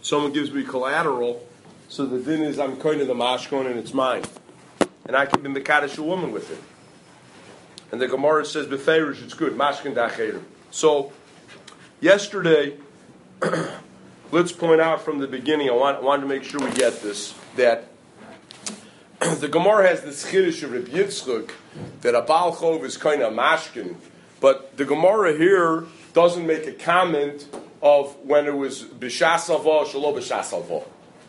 someone gives me collateral, so the din is I'm kind of the mashkon and it's mine. And I can be mekadesh a woman with it. And the Gemara says, beferish, it's good, mashkin da'cherim. So, yesterday, let's point out from the beginning, I wanted to make sure we get this, that the Gemara has this chiddush of Reb Yitzchak, that a Baal Chov is kind of mashkin, but the Gemara here doesn't make a comment of when it was b'shas alva, shelo b'shas alva.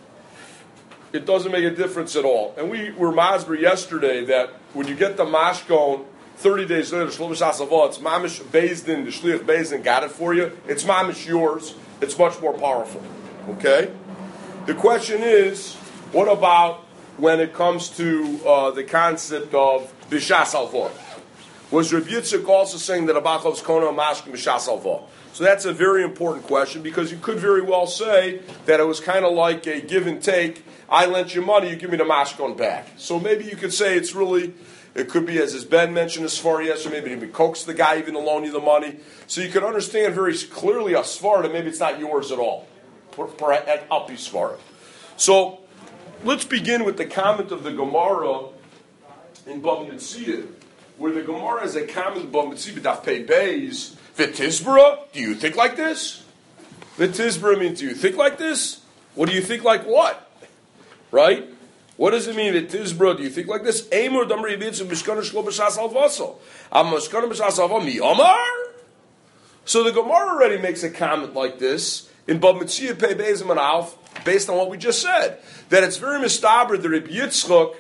It doesn't make a difference at all. And we were masber yesterday that when you get the mashkon, 30 days later, shelo b'shas alva, it's mamish Beis Din, the shliach Beis Din got it for you. It's mamish yours. It's much more powerful. Okay? The question is, what about when it comes to the concept of b'shas alva? Was Reb Yitzchak also saying that a Baal Chov's kona mashkin b'shas alva? So that's a very important question, because you could very well say that it was kind of like a give and take. I lent you money, you give me the mashkon back. So maybe you could say it's really, it could be, as Ben mentioned as far yesterday, maybe he coaxed the guy even to loan you the money. So you could understand very clearly a svara that maybe it's not yours at all. I'll be svara. So let's begin with the comment of the Gemara in Bava Metzia, where the Gemara has a comment of Bava Metzia, Daf Pei Beis, V'tizbra, do you think like this? V'tizbra means, do you think like this? What do you think like what? Right? What does it mean, V'tizbra, do you think like this? Eimur damri yitzim mishkana shlo b'shas alvaso. Am mishkana b'shas alva mi omar? So the Gemara already makes a comment like this in Bava Metzia Pei Beis and Alf, based on what we just said. That it's very mistaber that Reb Yitzchak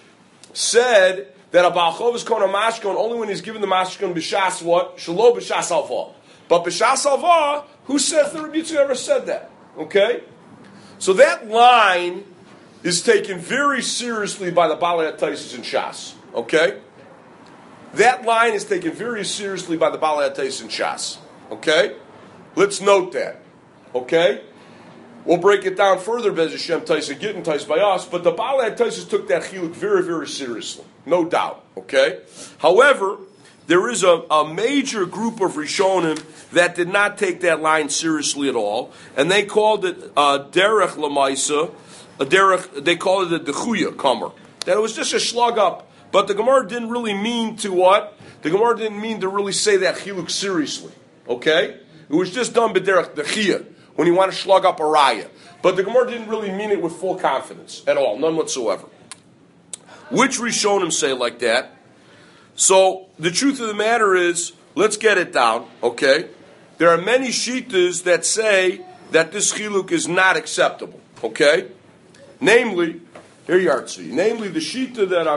said that a Baal Chov is kona mashkon only when he's given the mashkon b'shas what? Shelo b'shas alva. But b'shas alva, who says that Rabbi Yitzchak ever said that? Okay? So that line is taken very seriously by the Balei HaTaisus in Shas. Okay? That line is taken very seriously by the Balei HaTaisus in Shas. Okay? Let's note that. Okay? We'll break it down further, Bez Hashem Taisa, getting Taisa by us, but the Balei HaTaisus took that chiluk very, very seriously. No doubt. Okay? However, there is a major group of Rishonim that did not take that line seriously at all, and they called it derech lamaisa, they called it a dechuya comer. That it was just a slug up, but the Gemara didn't really mean to what? The Gemara didn't mean to really say that chiluk seriously. Okay? It was just done b'derech dechiyah, when you want to slug up a raya. But the Gemara didn't really mean it with full confidence at all, none whatsoever. Which Rishonim say like that? So the truth of the matter is, let's get it down, okay? There are many shittas that say that this chiluk is not acceptable, okay? Namely, here you are, Tzvi. Namely, the shitta that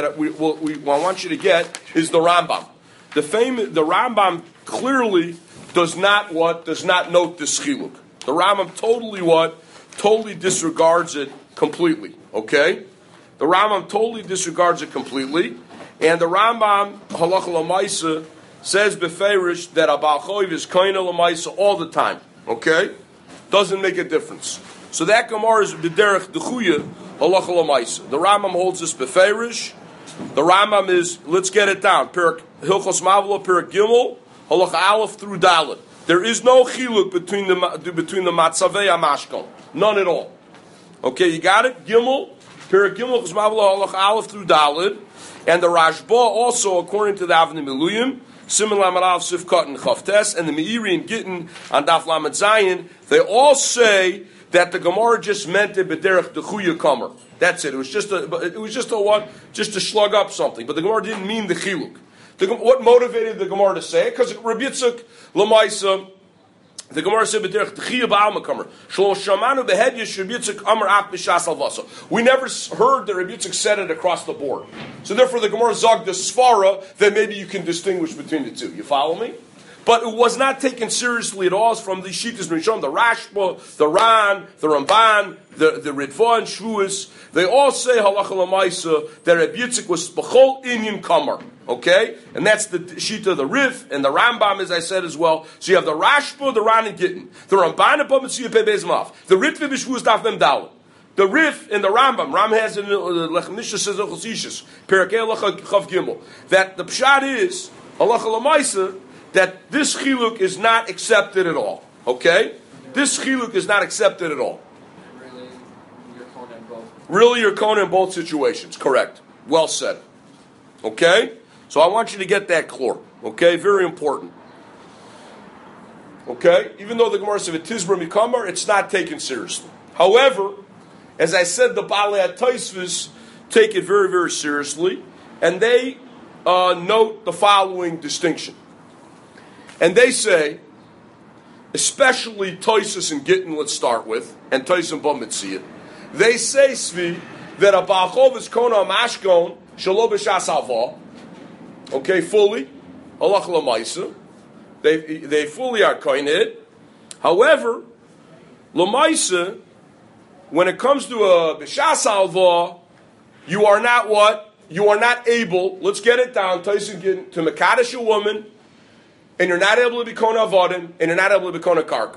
I want you to get is the Rambam. The Rambam clearly does not note this chiluk. The Rambam totally disregards it completely, okay? The Rambam totally disregards it completely, and the Rambam, halacha l'maisa, says beferish that a Baal Chov is kaina l'maisa all the time, okay? Doesn't make a difference. So that Gemara is b'derech dechuya, halacha l'maisa. The Rambam holds this beferish. The Rambam is, let's get it down, Hilchos Mavla, Perak Gimel, halacha Aleph through Dalet. There is no chiluk between the matzavei amashkon. None at all. Okay, you got it? Gimel, Perak Gimel, Hilchos Mavla, halacha Aleph through Dalet. And the Rashba also, according to the Avnei Miluyim, Siman Lamed Aleph Sifkat and Chavtes, and the Meiri and Gittin on Daf Lamed Zayin, they all say that the Gemara just meant it b'derech dechuya kamer. That's it. It was just a what? Just to slug up something. But the Gemara didn't mean the chiluk. What motivated the Gemara to say it? Because Rabbi Yitzchak Lamaisa, the Gemara said b'derech dechuya ba'alma kamer. Shlo shamanu behedyish Rabbi Yitzchak amar ach b'shas alvasa. We never heard that Rabbi Yitzchak said it across the board. So therefore, the Gemara zog the svara that maybe you can distinguish between the two. You follow me? But it was not taken seriously at all. It's from the Shittas Rishon, the Rashba, the Ran, the Ramban, the Ritva and Shvuas. They all say halacha l'maisa that Reb Yitzchak was b'chol inyan kamer. Okay, and that's the Shita, the Rif, and the Rambam, as I said as well. So you have the Rashba, the Ran and Gittin, the Ramban and Bava Metzia Pei Beis Mav, the Ritva B'Shvuas Daf Mem Dalet. The Rif and the Rambam, Ram has in the Lechem Mishnah says Ochosishis, Perakei Halacha Chav Gimel, that the pshat is halacha l'maisa that this chiluk is not accepted at all. Okay? This chiluk is not accepted at all. Really, you're kona in both situations. Correct. Well said. Okay? So I want you to get that clear. Okay? Very important. Okay? Even though the Gemara says Tizbra Mikamar, it's not taken seriously. However, as I said, the Baalei Tosfos take it very, very seriously, and they note the following distinction. And they say, especially Tosfos and Gittin, let's start with, and Tosfos and Bamitziyah, they say, Svi, that a Baalchov is Kona Mashkon, Shalo B'Shas Alva, okay, fully, Halach L'Maisa, they fully are koined. However, L'Maisa, when it comes to a B'Shas Alva, you are not what? You are not able, let's get it down, Tosfos and Gittin, to Mekadesh a woman, and you're not able to be Kona Avodim, and you're not able to be Kona Karka.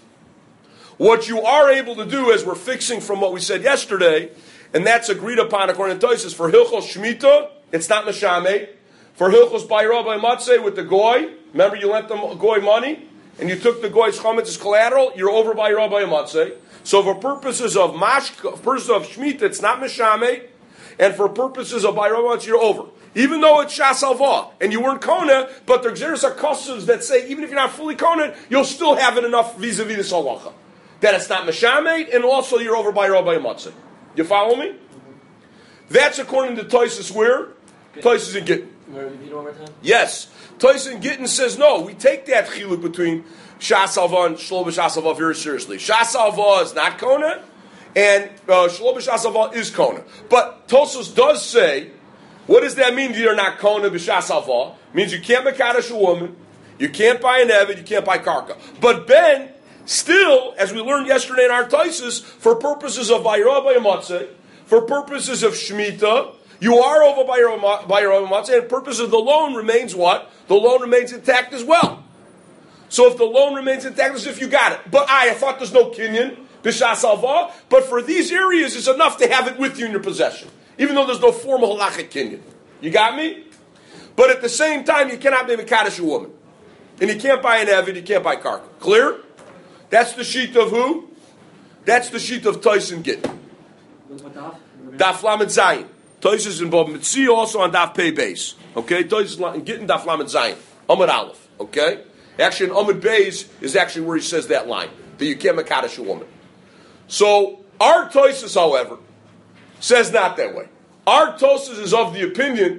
What you are able to do, as we're fixing from what we said yesterday, and that's agreed upon according to Tosfos, for Hilchos Shemitah, it's not Meshameh. For Hilchos Bayra by Matzeh with the Goy, remember you lent the Goy money, and you took the Goy's Chametz as collateral, you're over by Rabbi Matzeh. So for purposes of Shemitah, it's not Meshameh, and for purposes of Bayra Matzeh, you're over. Even though it's Shas Alva, and you weren't Kona, but the Xeris are customs that say, even if you're not fully Kona, you'll still have it enough vis-a-vis this halacha. That it's not Meshameh, and also you're over by Rabbi Matzeh. You follow me? That's according to Tosfos where? Tosfos and Gittin. Yes. Tosfos and Gittin says, no, we take that chiluk between Shas Alva and Shlo B'Shas Alva very seriously. Shas Alva is not Kona, and Shlo B'Shas Alva is Kona. But Tosfos does say, what does that mean that you're not Kona B'Shas Alva? It means you can't Mekadesh a woman, you can't buy an Eved, you can't buy Karka. But Ben, still, as we learned yesterday in our Tosfos, for purposes of Bayra by Matzeh, for purposes of Shemitah, you are over Bayra Matzeh, and purpose of the loan remains what? The loan remains intact as well. So if the loan remains intact, as if you got it. But I thought there's no Kinyan, B'Shas Alva, but for these areas, it's enough to have it with you in your possession, even though there's no formal halachic Kinyan. You got me? But at the same time, you cannot be Mekadesh a woman. And you can't buy an Eved, you can't buy Karka. Clear? That's the sheet of who? That's the sheet of Tosfos and Gittin. Daf Lamed Zayin. Tosfos and Bamitziyah also on Daf Pei Beis. Okay? Tosfos and Gittin, Daf Lamed Zayin. Amud Aleph. Okay? Actually, in Amud Beis is actually where he says that line. That you can't Mekadesh a woman. So, our Tosfos, however, says not that way. Our Tosfos is of the opinion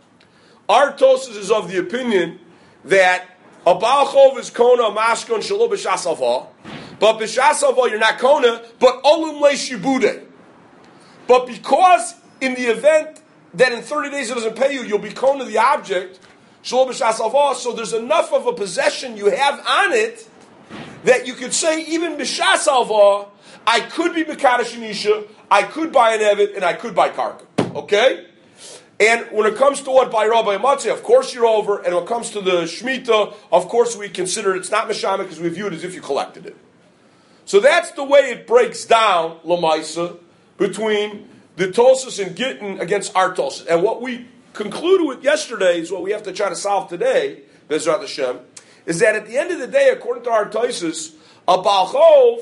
that a Baal Chov is Kona, Mashkon, Shalo B'Shas Alva. But B'Shas Alva, you're not Kona, but Olum Leishibude. But because in the event that in 30 days it doesn't pay you, you'll be Kona the object, Shalo B'Shas Alva, so there's enough of a possession you have on it that you could say, even B'Shas Alva, I could be Mekadesh Nisha, I could buy an Eved, and I could buy Karka. Okay? And when it comes to what by Rabbi Matzeh, of course you're over. And when it comes to the Shemitah, of course we consider it's not Meshameh because we view it as if you collected it. So that's the way it breaks down, Lamaisa, between the Tosfos and Gittin against our Tosfos. And what we concluded with yesterday is what we have to try to solve today, Bezrat Hashem, is that at the end of the day, according to our Tosfos, a Baal Chov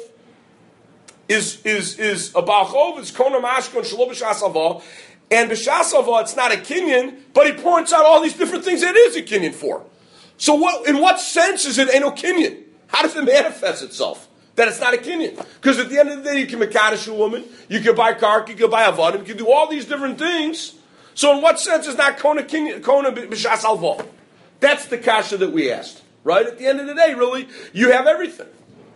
is a Baal Chov is Kona Mashkon Shelo B'Shas Alva. And B'Shas Alva, it's not a Kinyan, but he points out all these different things that it is a Kinyan for. So in what sense is it ain't no Kinyan? How does it manifest itself that it's not a Kinyan? Because at the end of the day, you can Mekadesh a woman, you can buy Karka, you can buy Avodim, you can do all these different things. So in what sense is not Kona B'Shas Alva? That's the kasha that we asked. Right? At the end of the day, really, you have everything.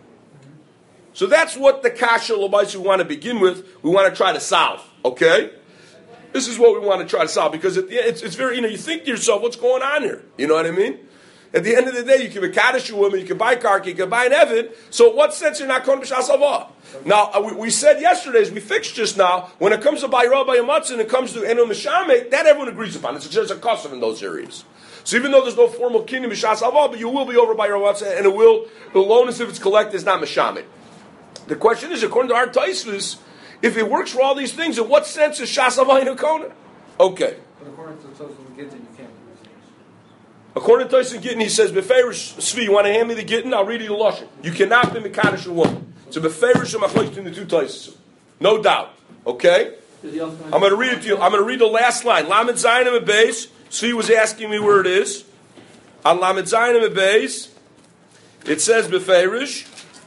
So that's what the kasha L'Bais we want to begin with, we want to try to solve. Okay? This is what we want to try to solve, because at the end, it's very, you think to yourself, what's going on here? You know what I mean? At the end of the day, you can be Kaddish a woman, you can buy Karka, you can buy an Eved, so in what sense you're not Kon B'Shas Alva? Now, we said yesterday, as we fixed just now, when it comes to Bayra by Matzah and it comes to Eno Meshameh, that everyone agrees upon. It's just a custom in those areas. So even though there's no formal kinyan B'Shas Alva, but you will be over Bayra Matzah, and the loan is if it's collected, is not Meshameh. The question is, according to our Tosfos, if it works for all these things, in what sense is Shas Alva in Kona? Okay. But according to Tosfos and Gittin, you can't. According to Tosfos and Gittin, he says, Beferish Svi, you want to hand me the Gittin? I'll read you the Lashon. You cannot be Mekadesh a woman. So Beferish and Machlokes in the two Tosfos. No doubt. Okay? I'm going to read it to you. I'm going to read the last line. Lamed Zayinim Beis. Svi was asking me where it is. On Lamed Zayinim Beis, it says Beferish.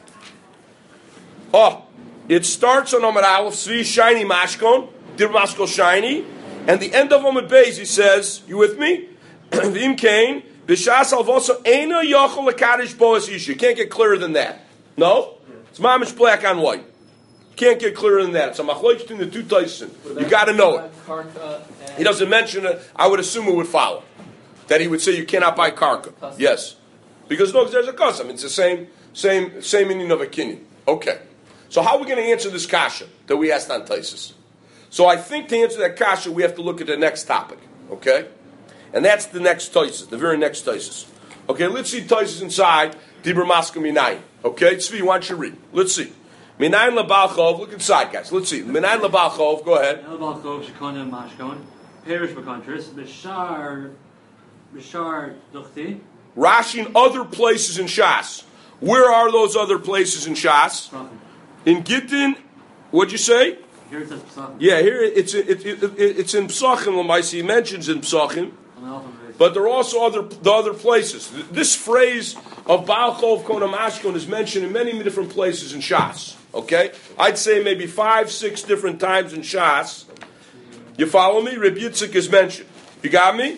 Oh, it starts on Amud Aleph. Svi shiny mashkon. Dir maskol shiny. And the end of Amud Beis, he says, you with me? V'im kain. B'shas alvoso eina yochol lekadish boas isha. You can't get clearer than that. No? It's mamish black on white. Can't get clearer than that. It's a machlokes between the two Tyson. You got to know it. He doesn't mention it. I would assume it would follow. That he would say you cannot buy karka. Yes. Because no, there's a custom. It's the same meaning of a kinyan. Okay. So how are we going to answer this kasha that we asked on Taisus? So I think to answer that kasha, we have to look at the next topic. Okay? And that's the next Taisus, the very next Taisus. Okay, let's see Taisus inside. Dibur Maska Minayin. Okay, Tzvi, why don't you read? Let's see. Minayin Labalchov, look inside, guys. Let's see. Minayin Labalchov, go ahead. Labalchov, Shekona Mashkon, Perish Bakontris, Bishar Duchti. Rashi in other places in Shas. Where are those other places in Shas? In Gittin, what'd you say? Here it says Pesachim. Yeah, here it's in Pesachim, Lamaisi. He mentions in Pesachim. But there are also the other places. This phrase of Baal Chov Konam Ashkon is mentioned in many different places in Shas. Okay? I'd say maybe 5-6 different times in Shas. You follow me? Reb Yitzchak is mentioned. You got me?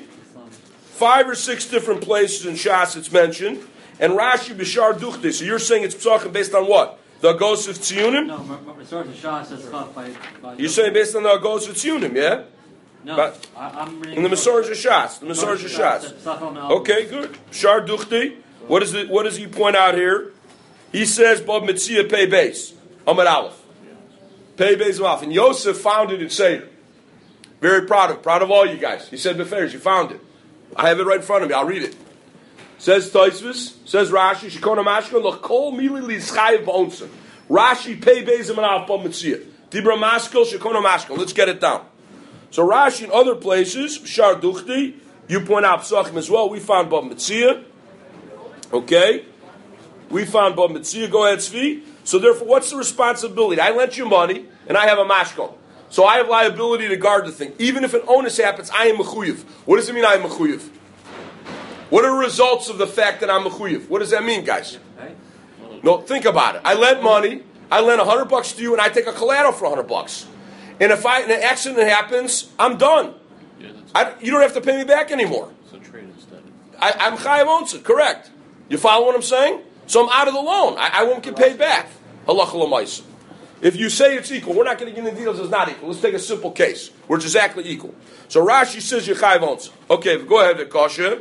5 or 6 different places in Shas it's mentioned. And Rashi Bishar Duchte. So you're saying it's Pesachim based on what? The Agos of Tziyunim? No, Resort to Shas says by You're saying based on the Agos of Tziyunim, yeah? No, but I'm reading in the Masorah Shas. The Masorah Shas. Okay, good. Shar Duchti. What does he point out here? He says, Bob Metzia Pei Beis. Amud Aleph. Pei Beis Aleph. And Yosef found it in Seder. Very proud of all you guys. He said, Beferish, you found it. I have it right in front of me. I'll read it. Says Taisvis, says Rashi, Shekona Mashka, L'chol Mili L'Schayev B'onsen. Rashi Pei Beis Aleph Bob Metzia. Dibra Maskil, Shekona Mashka. Let's get it down. So Rashi in other places, Shar Duchti, you point out Pesachim as well. We found Bab Metzia. Okay? We found Bab Metzia. Go ahead, Tzvi. So therefore, what's the responsibility? I lent you money, and I have a mashkon. So I have liability to guard the thing. Even if an onus happens, I am mechuyev. What does it mean I am mechuyev? What are the results of the fact that I'm mechuyev? What does that mean, guys? No, think about it. I lent money. I lent $100 to you, and I take a collateral for $100. And if an accident happens, I'm done. Yeah, you don't have to pay me back anymore. So trade instead. I'm chayav onset, correct. You follow what I'm saying? So I'm out of the loan. I won't get paid back. Halacha l'maisa. If you say it's equal, we're not going to get into details. It's not equal. Let's take a simple case where it's exactly equal. So Rashi says you're chayav onset. Okay, go ahead, Vikasha.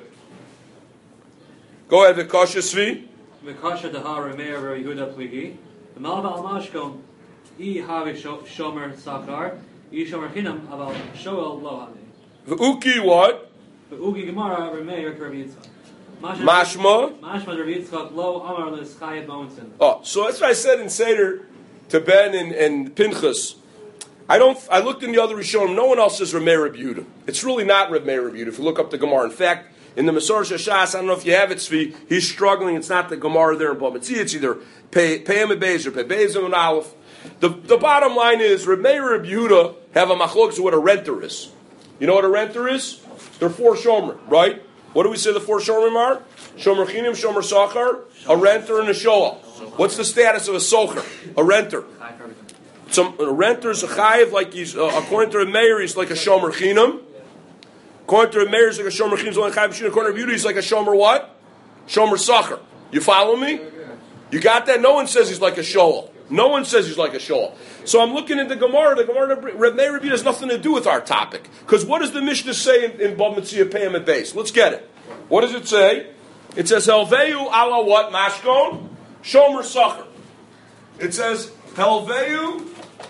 Go ahead, Vikasha, Svi. Vikasha dehar Remeir Yehuda Pligi. The Malva Almashkom. Shomer Sakar, Shomer Hinam about Shoel Lohani. Uki what? Uki Gemara Remeir Kervitzka. Mashma Kervitzka Lo Amar L'Schayet Bonson. Oh, so that's what I said in Seder to Ben and Pinchas. I looked in the other Rishonim. No one else says Remeir Reb Yehuda. It's really not Remeir Reb Yehuda. If you look up the Gemara, in fact, in the Masorah Shas, I don't know if you have it, Tzvi. He's struggling. It's not the Gemara there in Bab Metzia. It's either Pei Him Beis or Pei Beis and Aleph. The bottom line is, Reb Meir and Reb Yehuda have a machlokes of what a renter is. You know what a renter is? They're 4 shomer, right? What do we say the 4 shomer are? Shomer chinim, shomer sachar, a renter and a shoel. What's the status of a socher? A renter. A renter is a chayiv, like he's, according to Reb Meir, he's like a shomer chinim. According to Reb Meir, he's like a shomer chinim, according to Reb Yehuda, he's like a shomer what? Shomer sachar. You follow me? You got that? No one says he's like a shoel. No one says he's like a shoel. So I'm looking at the Gemara. The Gemara Reb Meir Rebbe has nothing to do with our topic. Because what does the Mishnah say in Bab Metzia Peyam at base? Let's get it. What does it say? It says Helveu ala what mashkon shomer sacher. It says Helveu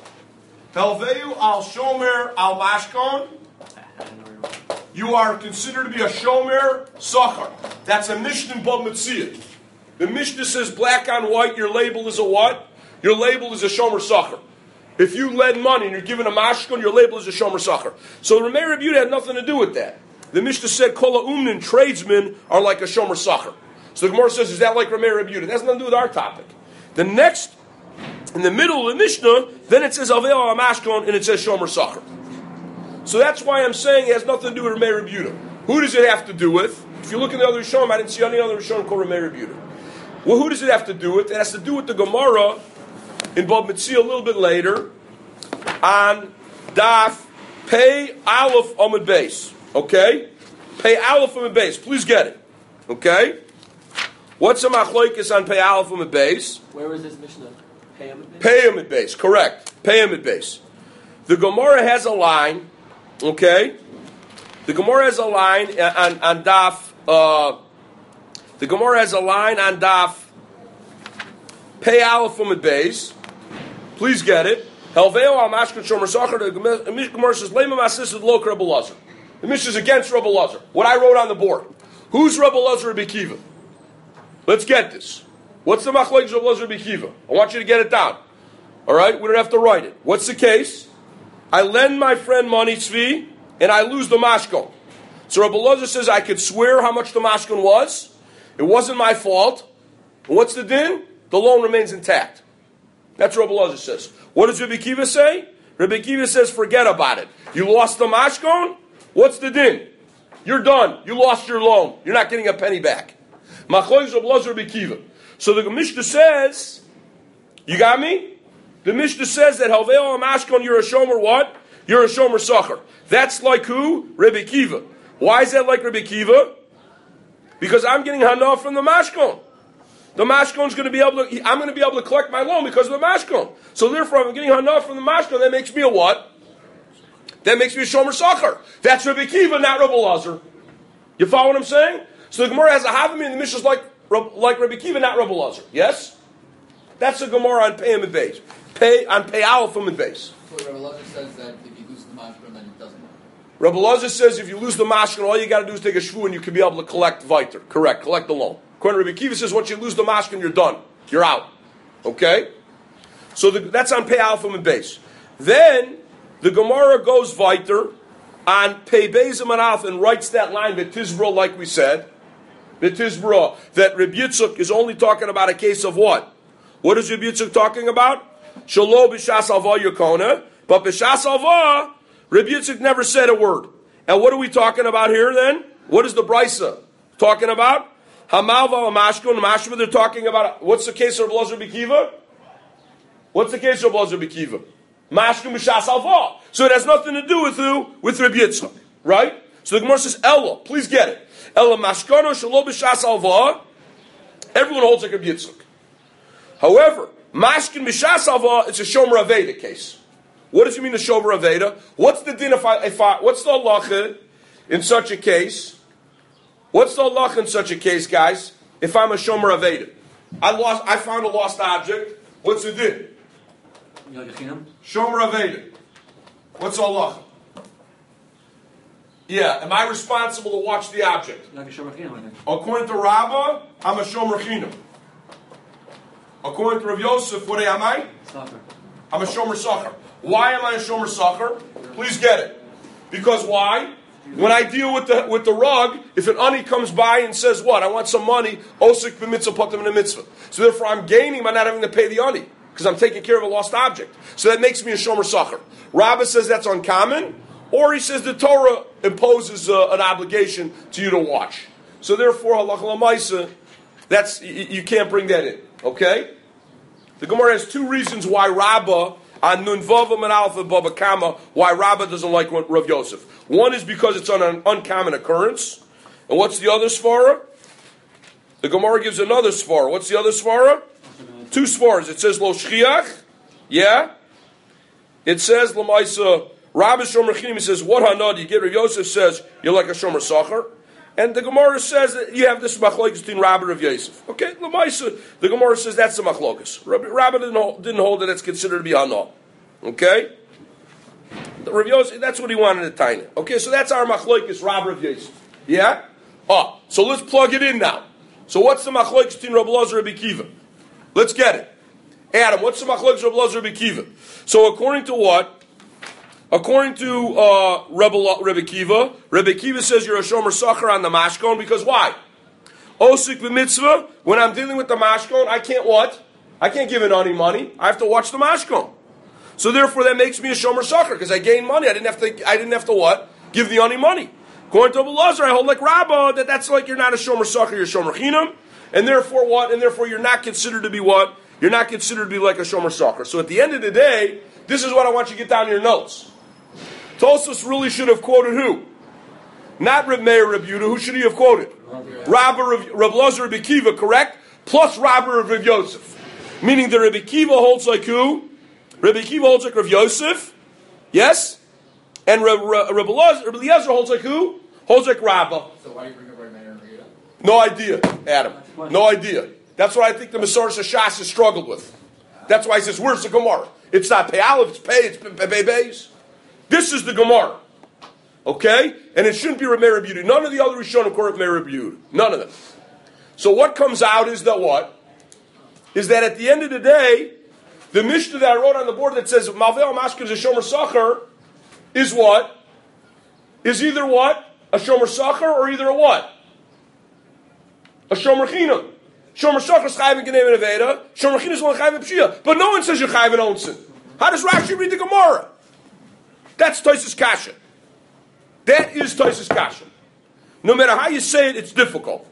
al shomer al mashkon. You are considered to be a shomer sacher. That's a Mishnah in Bab Metzia. The Mishnah says black on white. Your label is a what? Your label is a shomer sacher. If you lend money and you're given a mashkon, your label is a shomer sacher. So the Remeir Reb Yehuda had nothing to do with that. The Mishnah said kol ha'umnin tradesmen are like a shomer sacher. So the Gemara says, is that like Remeir Reb Yehuda? That has nothing to do with our topic. The next In the middle of the Mishnah, then it says Aveo Amashkon and it says Shomer Sachar. So that's why I'm saying it has nothing to do with Ramei Rebuta. Who does it have to do with? If you look in the other Rishonim, I didn't see any other Rishonim called Ramei Rebuta. Well, who does it have to do with? It has to do with the Gemara in Bab Metzia a little bit later on Daf Pei Aleph Amud Beis. Okay? Pei Aleph Amud Beis. Please get it. Okay? What's a machloikis on Pei Aleph Amud Beis? Where is this Mishnah? Pei Amud Beis? Pei Amud Beis. Correct. Pei Amud Beis. The Gemara has a line. Okay? The Gemara has a line on Daf. The Gemara has a line on Daf Pei Aleph Amud Beis. Please get it. Helveo al Mashkan Shomer Sachar. The Gemara says Lema Masisad Lok Rebbe Lazar. The Mishnah is against Rebbe Lazar. What I wrote on the board. Who's Rebbe Lazar Rebbe Kiva? Let's get this. What's the machlokes Rebbe Lazar Rebbe Kiva? I want you to get it down. All right, we don't have to write it. What's the case? I lend my friend money, Tzvi, and I lose the mashkon. So Rebbe Lazar says I could swear how much the mashkon was. It wasn't my fault. And what's the din? The loan remains intact. That's what Rebbe Lazar says. What does Rebbe Kiva say? Rebbe Kiva says forget about it. You lost the mashkon? What's the din? You're done. You lost your loan. You're not getting a penny back. Machlokes Rebbe Lazar Rebbe Kiva. So the Mishnah says, you got me? The Mishnah says that Halveo Amashkon, you're a shomer what? You're a shomer sachar. That's like who? Rebbe Kiva. Why is that like Rebbe Kiva? Because I'm getting hana from the mashkon. The mashkon's going to be able to. I'm going to be able to collect my loan because of the mashkon. So therefore, I'm getting hana from the mashkon. That makes me a what? That makes me a shomer sachar. That's Rebbe Kiva, not Rebbe Lazar. You follow what I'm saying? So the Gemara has a havami, and the Mishnah's like Rebbe Kiva, not Rebbe Lazar. Yes? That's the Gemara on Pei Amud Beis. On Pei Aleph Amud Beis. So Rebbe Lazar says that if you lose the mashkon, then it doesn't matter. Rebbe Lazar says if you lose the mashkon, all you got to do is take a shvu and you can be able to collect weiter. Correct, collect the loan. According to Rebbe Kiva says once you lose the mashkon, you're done. You're out. Okay? So that's on Pei Aleph Amud Beis. Then the Gemara goes weiter on Pei Beis Amud Aleph and writes that line, V'tizbra, like we said. V'tizbra, that Rebbe Yitzchak is only talking about a case of what? What is Rebbe Yitzchak talking about? Shalo b'shas alva yokona, but b'shas alva, Rebbe Yitzchak never said a word. And what are we talking about here then? What is the brisa talking about? Hamalva amashkon mashma. They're talking about what's the case of Rebbe Lazar Rebbe Kiva? What's the case of Rebbe Lazar Rebbe Kiva? Mashkon b'shas alva. So it has nothing to do with who? With Rebbe Yitzchak, right? So the Gemara says Ella. Please get it. Ella mashkono shalo b'shas alva. Everyone holds like Rebbe Yitzchak. However, Mashkin B'shas Alva, it's a Shomer Aveda case. What does it mean, a Shomer Aveda? What's the din if I what's the halacha in such a case? What's the halacha in such a case, guys? If I'm a Shomer Aveda, I found a lost object. What's the din? Shomer Aveda. What's the halacha? Yeah, am I responsible to watch the object? According to Rabbah, I'm a Shomer Chinam. According to Rav Yosef, what am I? Sachar. I'm a Shomer Sachar. Why am I a Shomer Sachar? Please get it. Because why? When I deal with the rug, if an ani comes by and says, what? I want some money, osik b'mitzvah, patam in a mitzvah. So therefore I'm gaining by not having to pay the ani, because I'm taking care of a lost object. So that makes me a Shomer Sachar. Rabbah says that's uncommon, or he says the Torah imposes an obligation to you to watch. So therefore, halacha l'maisa, that's, you can't bring that in. Okay? The Gemara has two reasons why Rabbah, on Nun Vavam and Alpha Baba Kama, why Rabbah doesn't like Rav Yosef. One is because it's an uncommon occurrence. And what's the other svara? The Gemara gives another svara. What's the other svara? Two svaras. It says Lo Shchiach. Yeah? It says Lamaisa, Rabbah Shomer Chinim, says, what hanad you get? Rav Yosef says, you're like a Shomer Sachar. And the Gemara says that you have this machlokes between Rabbah and Rav Yosef. Okay, Lamaisa, the Gemara says that's the machlokes. Rabbah didn't hold that it's considered to be hana. Okay, the Rav Yosef, that's what he wanted to tiny. Okay, so that's our machlokes, Rabbah Rav Yosef. Yeah. So let's plug it in now. So what's the machlokes between Rebbe Lazar and Rebbe Kiva? Let's get it. Adam, what's the machlokes Rebbe Lazar and Rebbe Kiva? So according to what? According to Rebbe Kiva says you're a Shomer Sachar on the Mashkon, because why? Osik b'mitzvah, when I'm dealing with the Mashkon, I can't what? I can't give an ani money. I have to watch the mashkon. So therefore, that makes me a shomer sacher because I gained money. I didn't have to what? Give the ani money. According to Abu Lazar, I hold like Rabbah that's like you're not a shomer sacher, you're shomer chinam, and therefore what? And therefore you're not considered to be what? You're not considered to be like a shomer sacher. So at the end of the day, this is what I want you to get down in your notes. Tosfos really should have quoted who? Not Reb Meir, Reb Yehuda. Who should he have quoted? Rabbah, Reb Lazar, Reb Akiva, correct? Plus Rabbah of Reb Yosef. Meaning that Reb Akiva holds like who? Reb Akiva holds like Reb Yosef. Yes? And Reb Eliezer holds like who? Holds like Rabbah. So why do you bring up Reb Meir and Reb Yehuda? No idea, Adam. No idea. That's what I think the Masorah Shas has struggled with. That's why he says, where's the Gemara? It's not Pei Aleph, it's Pei, it's Beis. This is the Gemara. Okay? And it shouldn't be Reb Meir, Reb Yehuda. None of the other Rishonim quote Reb Meir, Reb Yehuda. None of them. So what comes out is that what? Is that at the end of the day, the Mishnah that I wrote on the board that says Malvei Mashkin is a Shomer Sacher is what? Is either what? A Shomer Sacher or either a what? A Shomer Chinam. Shomer Sacher is Chayiv and Genei and Aveda. Shomer Chinam is one Chayiv and Pshia. But no one says you're Chayiv and Onsen. How does Rashi read the Gemara? That's Tosfos Kasha. That is Tosfos Kasha. No matter how you say it, it's difficult.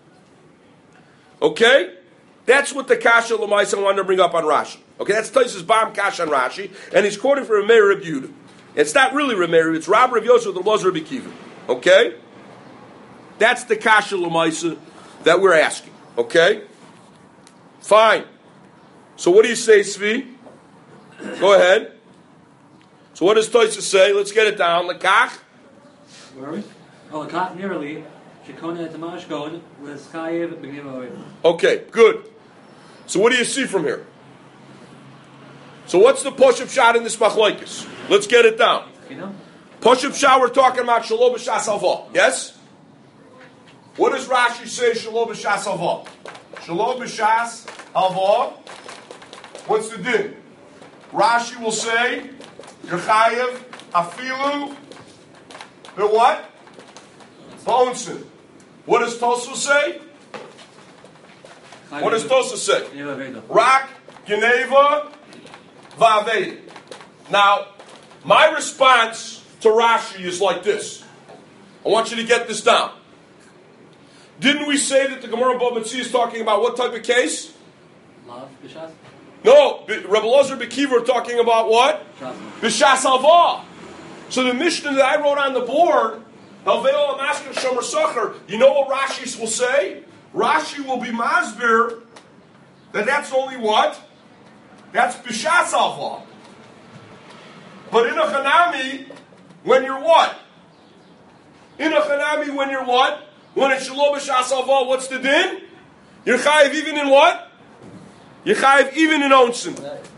Okay? That's what the Kasha L'maisa wanted to bring up on Rashi. Okay, that's Tosfos Bam Kasha on Rashi, and he's quoting from Reb Meir, Reb Yehuda. It's not really Reb Meir, it's Rabbah, Reb Yosef, the Lazar, Reb Akiva. Okay? That's the Kasha L'maisa that we're asking. Okay? Fine. So what do you say, Svi? Go ahead. So what does Tosfos say? Let's get it down. Lekach. Where are we? Oh, Lekach nearly. Shekona et Mashkon was Chayiv B'Gnei Aveda. Okay, good. So what do you see from here? So what's the push-up shot in this machlokes? Let's get it down. Push-up shot, we're talking about Shalom B'Shas Halva. Yes? What does Rashi say Shalom B'Shas Halva? Shalom B'Shas Halva. What's the din? Rashi will say, you're chayiv afilu, the what? B'onsin. What does Tosfos say? What does Tosfos say? Rak, Geneva, Va'aveda. Now, my response to Rashi is like this. I want you to get this down. Didn't we say that the Gemara in Bava Metzia is talking about what type of case? Love, B'Shas? No, Reb Elazar B'Kiva are talking about what? B'Shas Halva. So the Mishnah that I wrote on the board, Halveo Amaskar Shomer Sacher, you know what Rashi will say? Rashi will be masbir that that's only what? That's B'Shas Halva. But in a Chanami, when you're what? In a Chanami, when you're what? When it's Shalom B'Shas Halva, what's the din? You're chayiv even in what? You're chayiv even in onsen.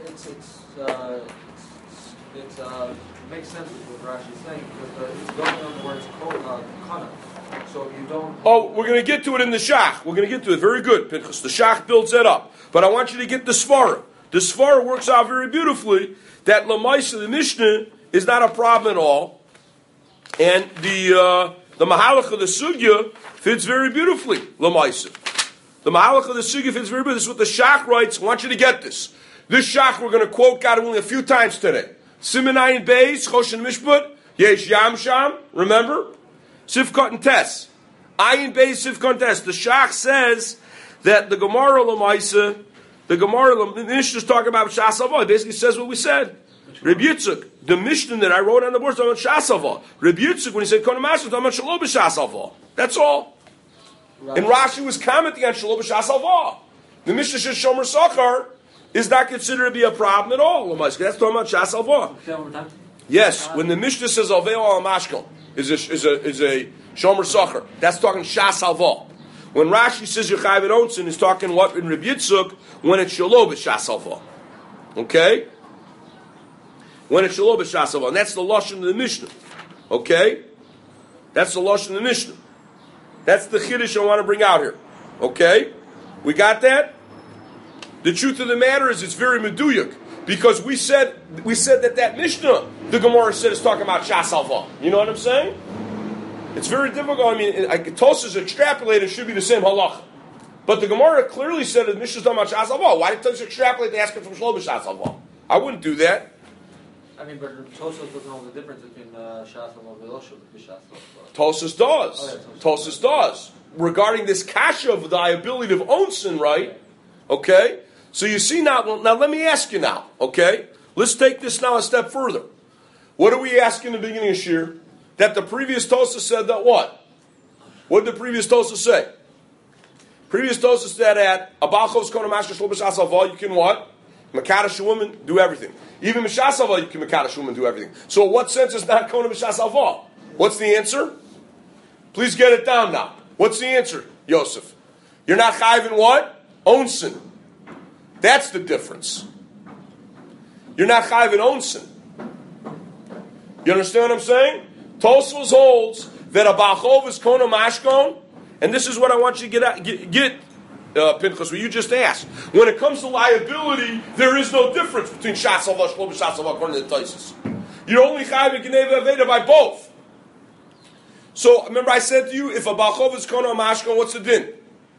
It makes sense with what Rashi's saying because it's going on the word it's called kana. So you don't. Oh, we're going to get to it in the Shach. We're going to get to it. Very good, Pinchas. The Shach builds that up. But I want you to get the Svara. The Svara works out very beautifully that Lamaisa, the Mishnah, is not a problem at all. And the Mahalach of the Sugya fits very beautifully, Lamaisa. The Mahalach of the Sugya fits very beautifully. This is what the Shach writes. I want you to get this. This Shach we're going to quote God only a few times today. Siman Ayin Beis, Choshen Mishpat, Yesh Yam Sham, remember? Sifkot and Tes. Ayin Beis, Sifkot and Tes. The Shach says that the Gemara Lamaisa, the Mishnah is talking about Shas Halva. It basically says what we said. Reb Yitzchak, the Mishnah that I wrote on the board is talking about Shas Halva. Reb Yitzchak, when he said Kona Masha, talking about Shalom B'Shas Halva. That's all. Right. And Rashi was commenting on Shalom B'Shas Halva. The Mishnah says Shomer Sacher is not considered to be a problem at all. That's talking about Shas Halva. Yes, when the Mishnah says Alveo al Mashkel is a Shomer Sacher, that's talking Shas Halva. When Rashi says Yechayiv and Onsen, is talking what in Reb Yitzchak when it's Shalom B'Shas Halva. Okay? When it's Shalom B'Shas Halva. And that's the Lashon of the Mishnah. Okay? That's the Lashon of the Mishnah. That's the Chiddush I want to bring out here. Okay? We got that? The truth of the matter is it's very meduyak. Because we said that Mishnah, the Gemara said, is talking about Shas Halva. You know what I'm saying? It's very difficult. I mean, Tosfos extrapolated should be the same halacha. But the Gemara clearly said that Mishnah's talking about Shas Alva. Why did Tosfos extrapolate the asking from Shlo b'Shas Alva? I wouldn't do that. I mean, but Tosfos doesn't know the difference between Shas and Shas. Tosfos does. Tosfos does. Regarding this kasha of the ability of onsen, right? Okay? So you see now let me ask you now, okay? Let's take this now a step further. What do we ask in the beginning of Shir? That the previous Tosfos said that what? What did the previous Tosfos say? Previous Tosfos said that a Balchov's Kona Mashka Shlo b'Shas Alva, you can what? Mekadosh woman, do everything. Even B'Shas Alva, you can Mekadosh woman, do everything. So what sense is not Kona B'Shas Alva? What's the answer? Please get it down now. What's the answer, Yosef? You're not chayiv in what? Onsen. That's the difference. You're not chayiv in onsen. You understand what I'm saying? Tosfos holds that a Balchov is Kona Mashkon, and this is what I want you to get Pinchas, what you just asked. When it comes to liability, there is no difference between Shas Alva, Shlo b'Shas Alva, according to the Tosfos. You're only chayiv in Geneva Aveda by both. So, remember I said to you, if a Balchov is Kona Mashkon, what's the din?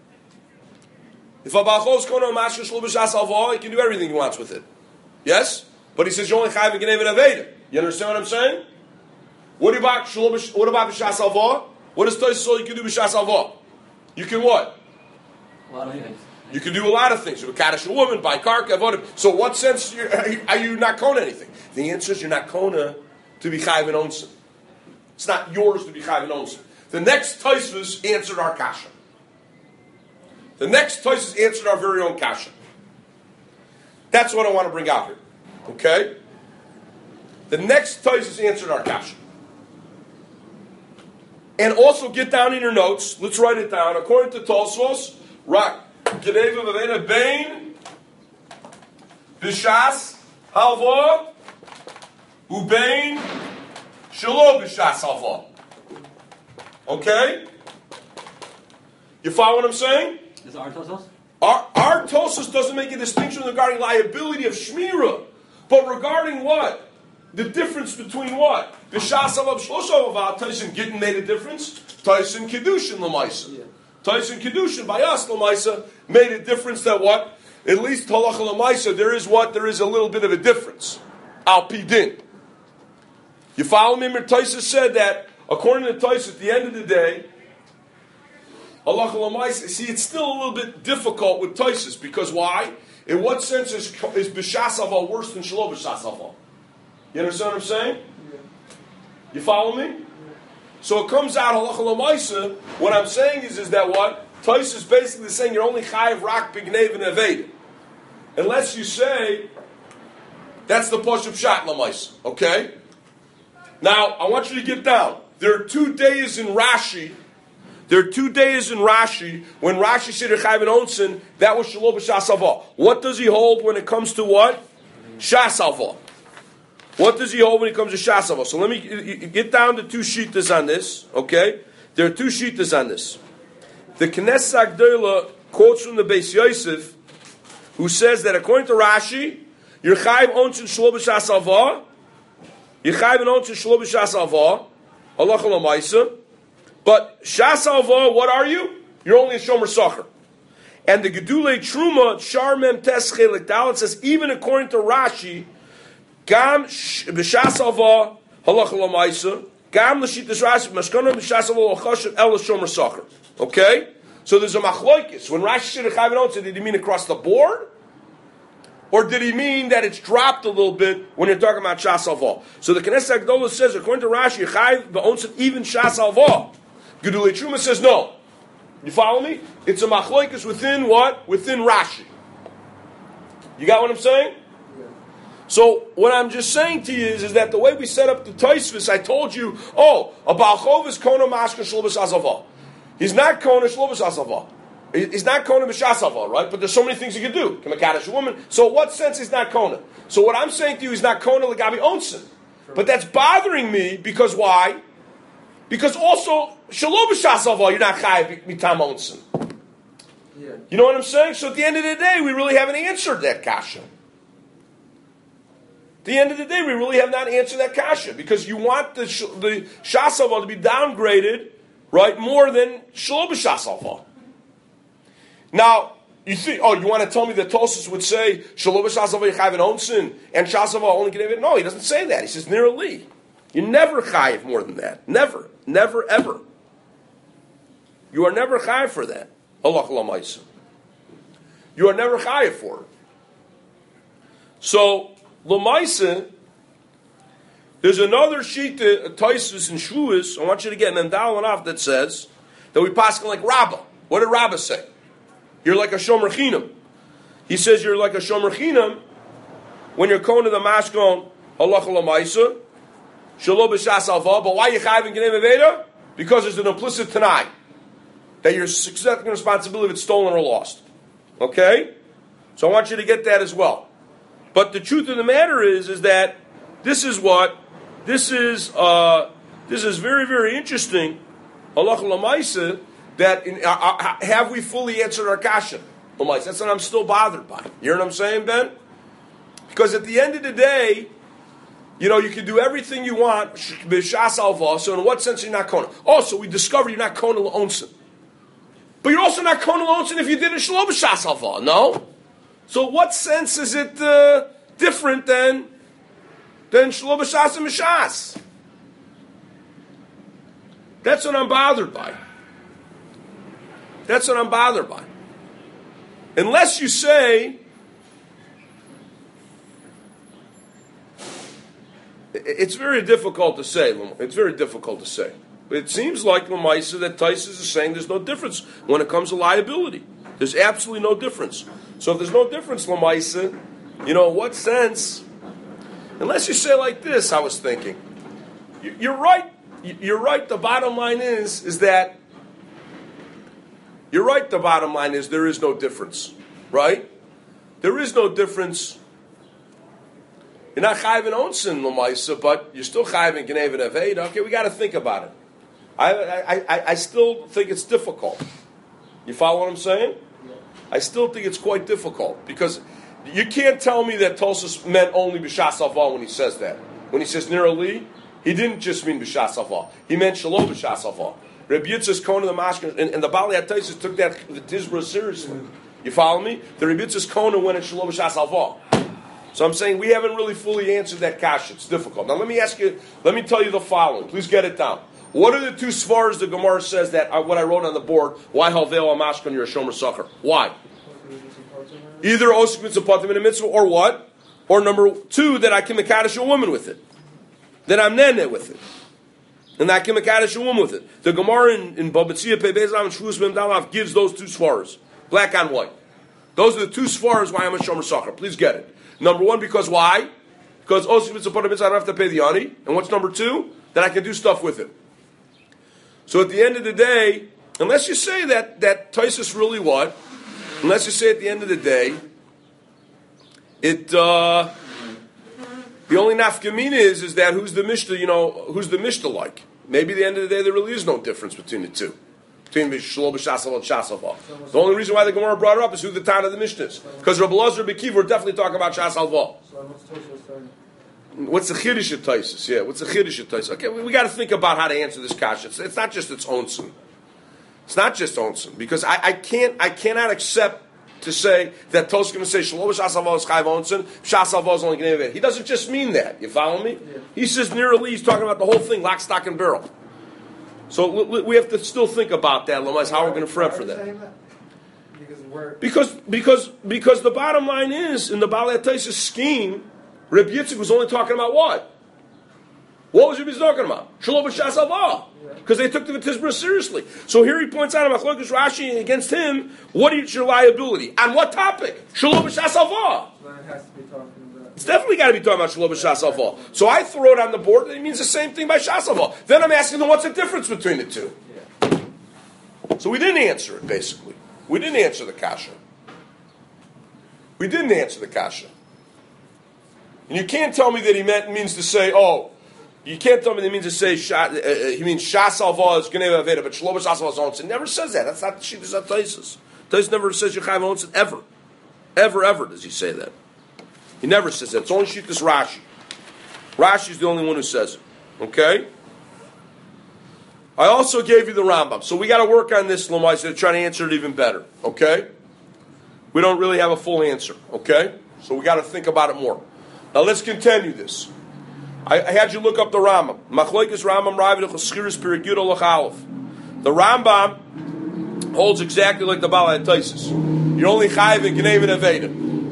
If a Balchov is Kona Mashkon, Shlo b'Shas Alva, he can do everything he wants with it. Yes? But he says you're only chayiv in Geneva Aveda. You understand what I'm saying? What about B'Shas Alva? What does Tosfos say you can do B'Shas Alva? You can what? A lot of things. You can do a lot of things. You can Kaddish a woman, buy karka, avodim. So what sense are you not kona anything? The answer is you're not kona to be chayiv in onsen. It's not yours to be chayiv in onsen. The next Tosfos answered our kasha. The next Tosfos answered our very own kasha. That's what I want to bring out here. Okay? The next Tosfos answered our kasha. And also get down in your notes. Let's write it down. According to Tosfos, right? Geneva Vavena Bain B'Shas Halva Ubain Shelo B'Shas Halva. Okay? You follow what I'm saying? Is it our Tosfos? Our Tosfos doesn't make a distinction regarding liability of Shmira, but regarding what? The difference between what? B'Shas Halva B'Shlosha Halva. Tyson Gittin made a difference. Tyson Kedushin L'maisa. Tyson Kedushin by us L'maisa made a difference that what? At least Halacha L'maisa, there is what? There is a little bit of a difference. Al Pi Din. You follow me? Tyson said that, according to Tyson, at the end of the day, Halacha L'maisa, see, it's still a little bit difficult with Tyson, because why? In what sense is B'Shas Halva worse than Shelo B'Shas Halva? You understand what I'm saying? Yeah. You follow me? So it comes out halacha l'maisa. What I'm saying is that what? Tais is basically saying you're only chayiv rak b'gnev and aved. Unless you say that's the pashup shat l'maisa. Okay? Now, I want you to get down. There are 2 days in Rashi. When Rashi said you're chayiv in onsen, that was shelo b'shas alva. What does he hold when it comes to what? Shas alva. What does he hold when it comes to Shas Alva? So let me get down to 2 shittas on this, okay? There are 2 shittas on this. The Knesset Agdola quotes from the Beis Yosef, who says that according to Rashi, you're chayiv onsen shelo b'shas alva, you're chayiv onsen shelo b'shas alva, halacha l'maisa, but Shas Alva, what are you? You're only a Shomer Sacher. And the Gedulei Truma, Shar Mem Tes Chelik Dalet says, even according to Rashi, Gam b'Shas Alva halacha l'maisa. Gam l'shitas Rashi maskana b'Shas Alva l'chashav el Shomer Sacher. Okay, so there's a machloikis. When Rashi said chayiv onsen, did he mean across the board, or did he mean that it's dropped a little bit when you're talking about Shas Alva? So the Knesset Agdola says, according to Rashi, chayiv onsen even Shas Alva. Gedulei Truma says no. You follow me? It's a machloikis within what? Within Rashi. You got what I'm saying? So what I'm just saying to you is that the way we set up the Tosfos, I told you, a Balchov is Kona Mashka Shlo b'Shas Alva. He's not Kona Shlo b'Shas Alva. He's not Kona b'Shas Alva, right? But there's so many things he can do. Can Mekadosh a woman. So what sense is not Kona? So what I'm saying to you is not Kona L'gabi Onsen. But that's bothering me because why? Because also, Shlo b'Shas Alva, you're not Chayiv Mitam Onsen. Yeah. You know what I'm saying? So at the end of the day, we really haven't answered that kasha. At the end of the day, we really have not answered that kasha because you want the Shas Alva to be downgraded, right, more than Shelo b'Shas Alva. Now, you think, you want to tell me that Tosfos would say, Shelo b'shas alva yichayv an onsin, and shas alva only can have it? No, he doesn't say that. He says, Nir li. You're never chayiv more than that. Never. Never, ever. You are never chayiv for that. Allah l'maisa. You are never chayiv for it. So, l'maisa, there's another sheet, Tosfos and Shvuos, I want you to get Mendal and off, that says that we paskin like Rabbah. What did Rabbah say? You're like a shomer chinam. He says you're like a shomer chinam when you're going to the mashkon halacha l'maisa shelo b'shas alva. But why are you chayv gnei meveda? Because there's an implicit tanai that you're accepting responsibility if it's stolen or lost. Okay, so I want you to get that as well. But the truth of the matter is that this is very, very interesting. Halacha l'maisa. That have we fully answered our kasha? That's what I'm still bothered by. You know what I'm saying, Ben? Because at the end of the day, you can do everything you want, b'shas alva. So in what sense are you not kona? Also, we discovered you're not kona l'onsin. But you're also not kona l'onsin if you did a shelo b'shas alva. No. So what sense is it different than shelo b'shas and b'shas? That's what I'm bothered by. That's what I'm bothered by. Unless you say, it's very difficult to say. It's very difficult to say. But it seems like Lamaisa that Tosfos is saying there's no difference when it comes to liability. There's absolutely no difference. So if there's no difference, Lamaisa, what sense? Unless you say like this, I was thinking. You're right. You're right. The bottom line is that. You're right, the bottom line is there is no difference, right? There is no difference. You're not chayiv in onsin l'maisa, but you're still chayiv in gnei v'neveda. Okay, we got to think about it. I still think it's difficult. You follow what I'm saying? I still think it's quite difficult, because you can't tell me that Tosfos meant only b'shas alva when he says that. When he says nir li, he didn't just mean b'shas alva. He meant shelo b'shas alva. Rabbi Yitzchak's Kona the Mashkin, and the Bali HaTosfos took that the Tizra seriously. You follow me? The Rabbi Yitzchak's Kona went at Shelo b'shas alva. So I'm saying we haven't really fully answered that kasha. It's difficult. Now let me tell you the following. Please get it down. What are the two svaras the Gemara says that what I wrote on the board? Why halvel amashkan you're a shomer sacher? Why? Either osik mitzvah patim in a mitzvah, or what? Or number two, that I can mekadosh a woman with it. That I'm nene with it. And I can mekadosh a woman with it. The Gemara in Babatzia Pei Beis Lamed Shvuos Mem Dalav gives those two svaras, black on white. Those are the two svaras why I'm a shomer sacher. Please get it. Number one, because why? Because osik mitzvah patim mitzvah I don't have to pay the ani. And what's number two? That I can do stuff with it. So at the end of the day, unless you say that Tosfos really what? Unless you say at the end of the day, the only nafkamina is that who's the Mishnah, who's the Mishnah like? Maybe at the end of the day there really is no difference between the two. Between Shelo b'shas and Shas. The only reason why the Gemara brought it up is who the town of the Mishnah is. Because Rabbi Elazar and Bekiv were definitely talking about Shas Alva. What's the chiddush of Tosfos? Yeah, what's the chiddush of Tosfos? Okay, we got to think about how to answer this kasha. It's not just its onsen. It's not just onsen, because I cannot accept to say that Tosfos is going to say Shelo b'shas alva is chayv onsen, Shas alva is only going to. He doesn't just mean that. You follow me? Yeah. He says nearly he's talking about the whole thing, lock, stock, and barrel. So we have to still think about that. Lamais, how we're going to fret for that. Because the bottom line is in the Bali HaTosfos scheme. Reb Yitzchak was only talking about what? What was Reb Yitzchak talking about? Shelo b'shas alva. Because they took the Tizbra seriously. So here he points out, Machlokes Rashi against him, what is your liability? On what topic? Shelo b'shas alva. It's definitely got to be talking about Shelo b'shas alva. So I throw it on the board, and it means the same thing by shas alva. Then I'm asking them, what's the difference between the two? So we didn't answer it, basically. We didn't answer the kasha. And you can't tell me that he means to say, you can't tell me that he means to say, he means Shas Alva is Gnei Aveda, but Shelo b'shas alva is onsen. Never says that. That's not the Shittas of Tosfos. Tosfos never says Yechayiv onsen, ever. Ever does he say that. He never says that. It's only Shittas Rashi. Rashi's the only one who says it. Okay? I also gave you the Rambam. So we got to work on this, Lamais, to try to answer it even better. Okay? we don't really have a full answer. Okay, so we got to think about it more. Now let's continue this. I had you look up the Rambam. Machlokes Rambam Ravid Choschiris Perek Yud Olach Aleph. The Rambam holds exactly like the Baal HaTaisus. You're only chayiv in Gnei and Aveda.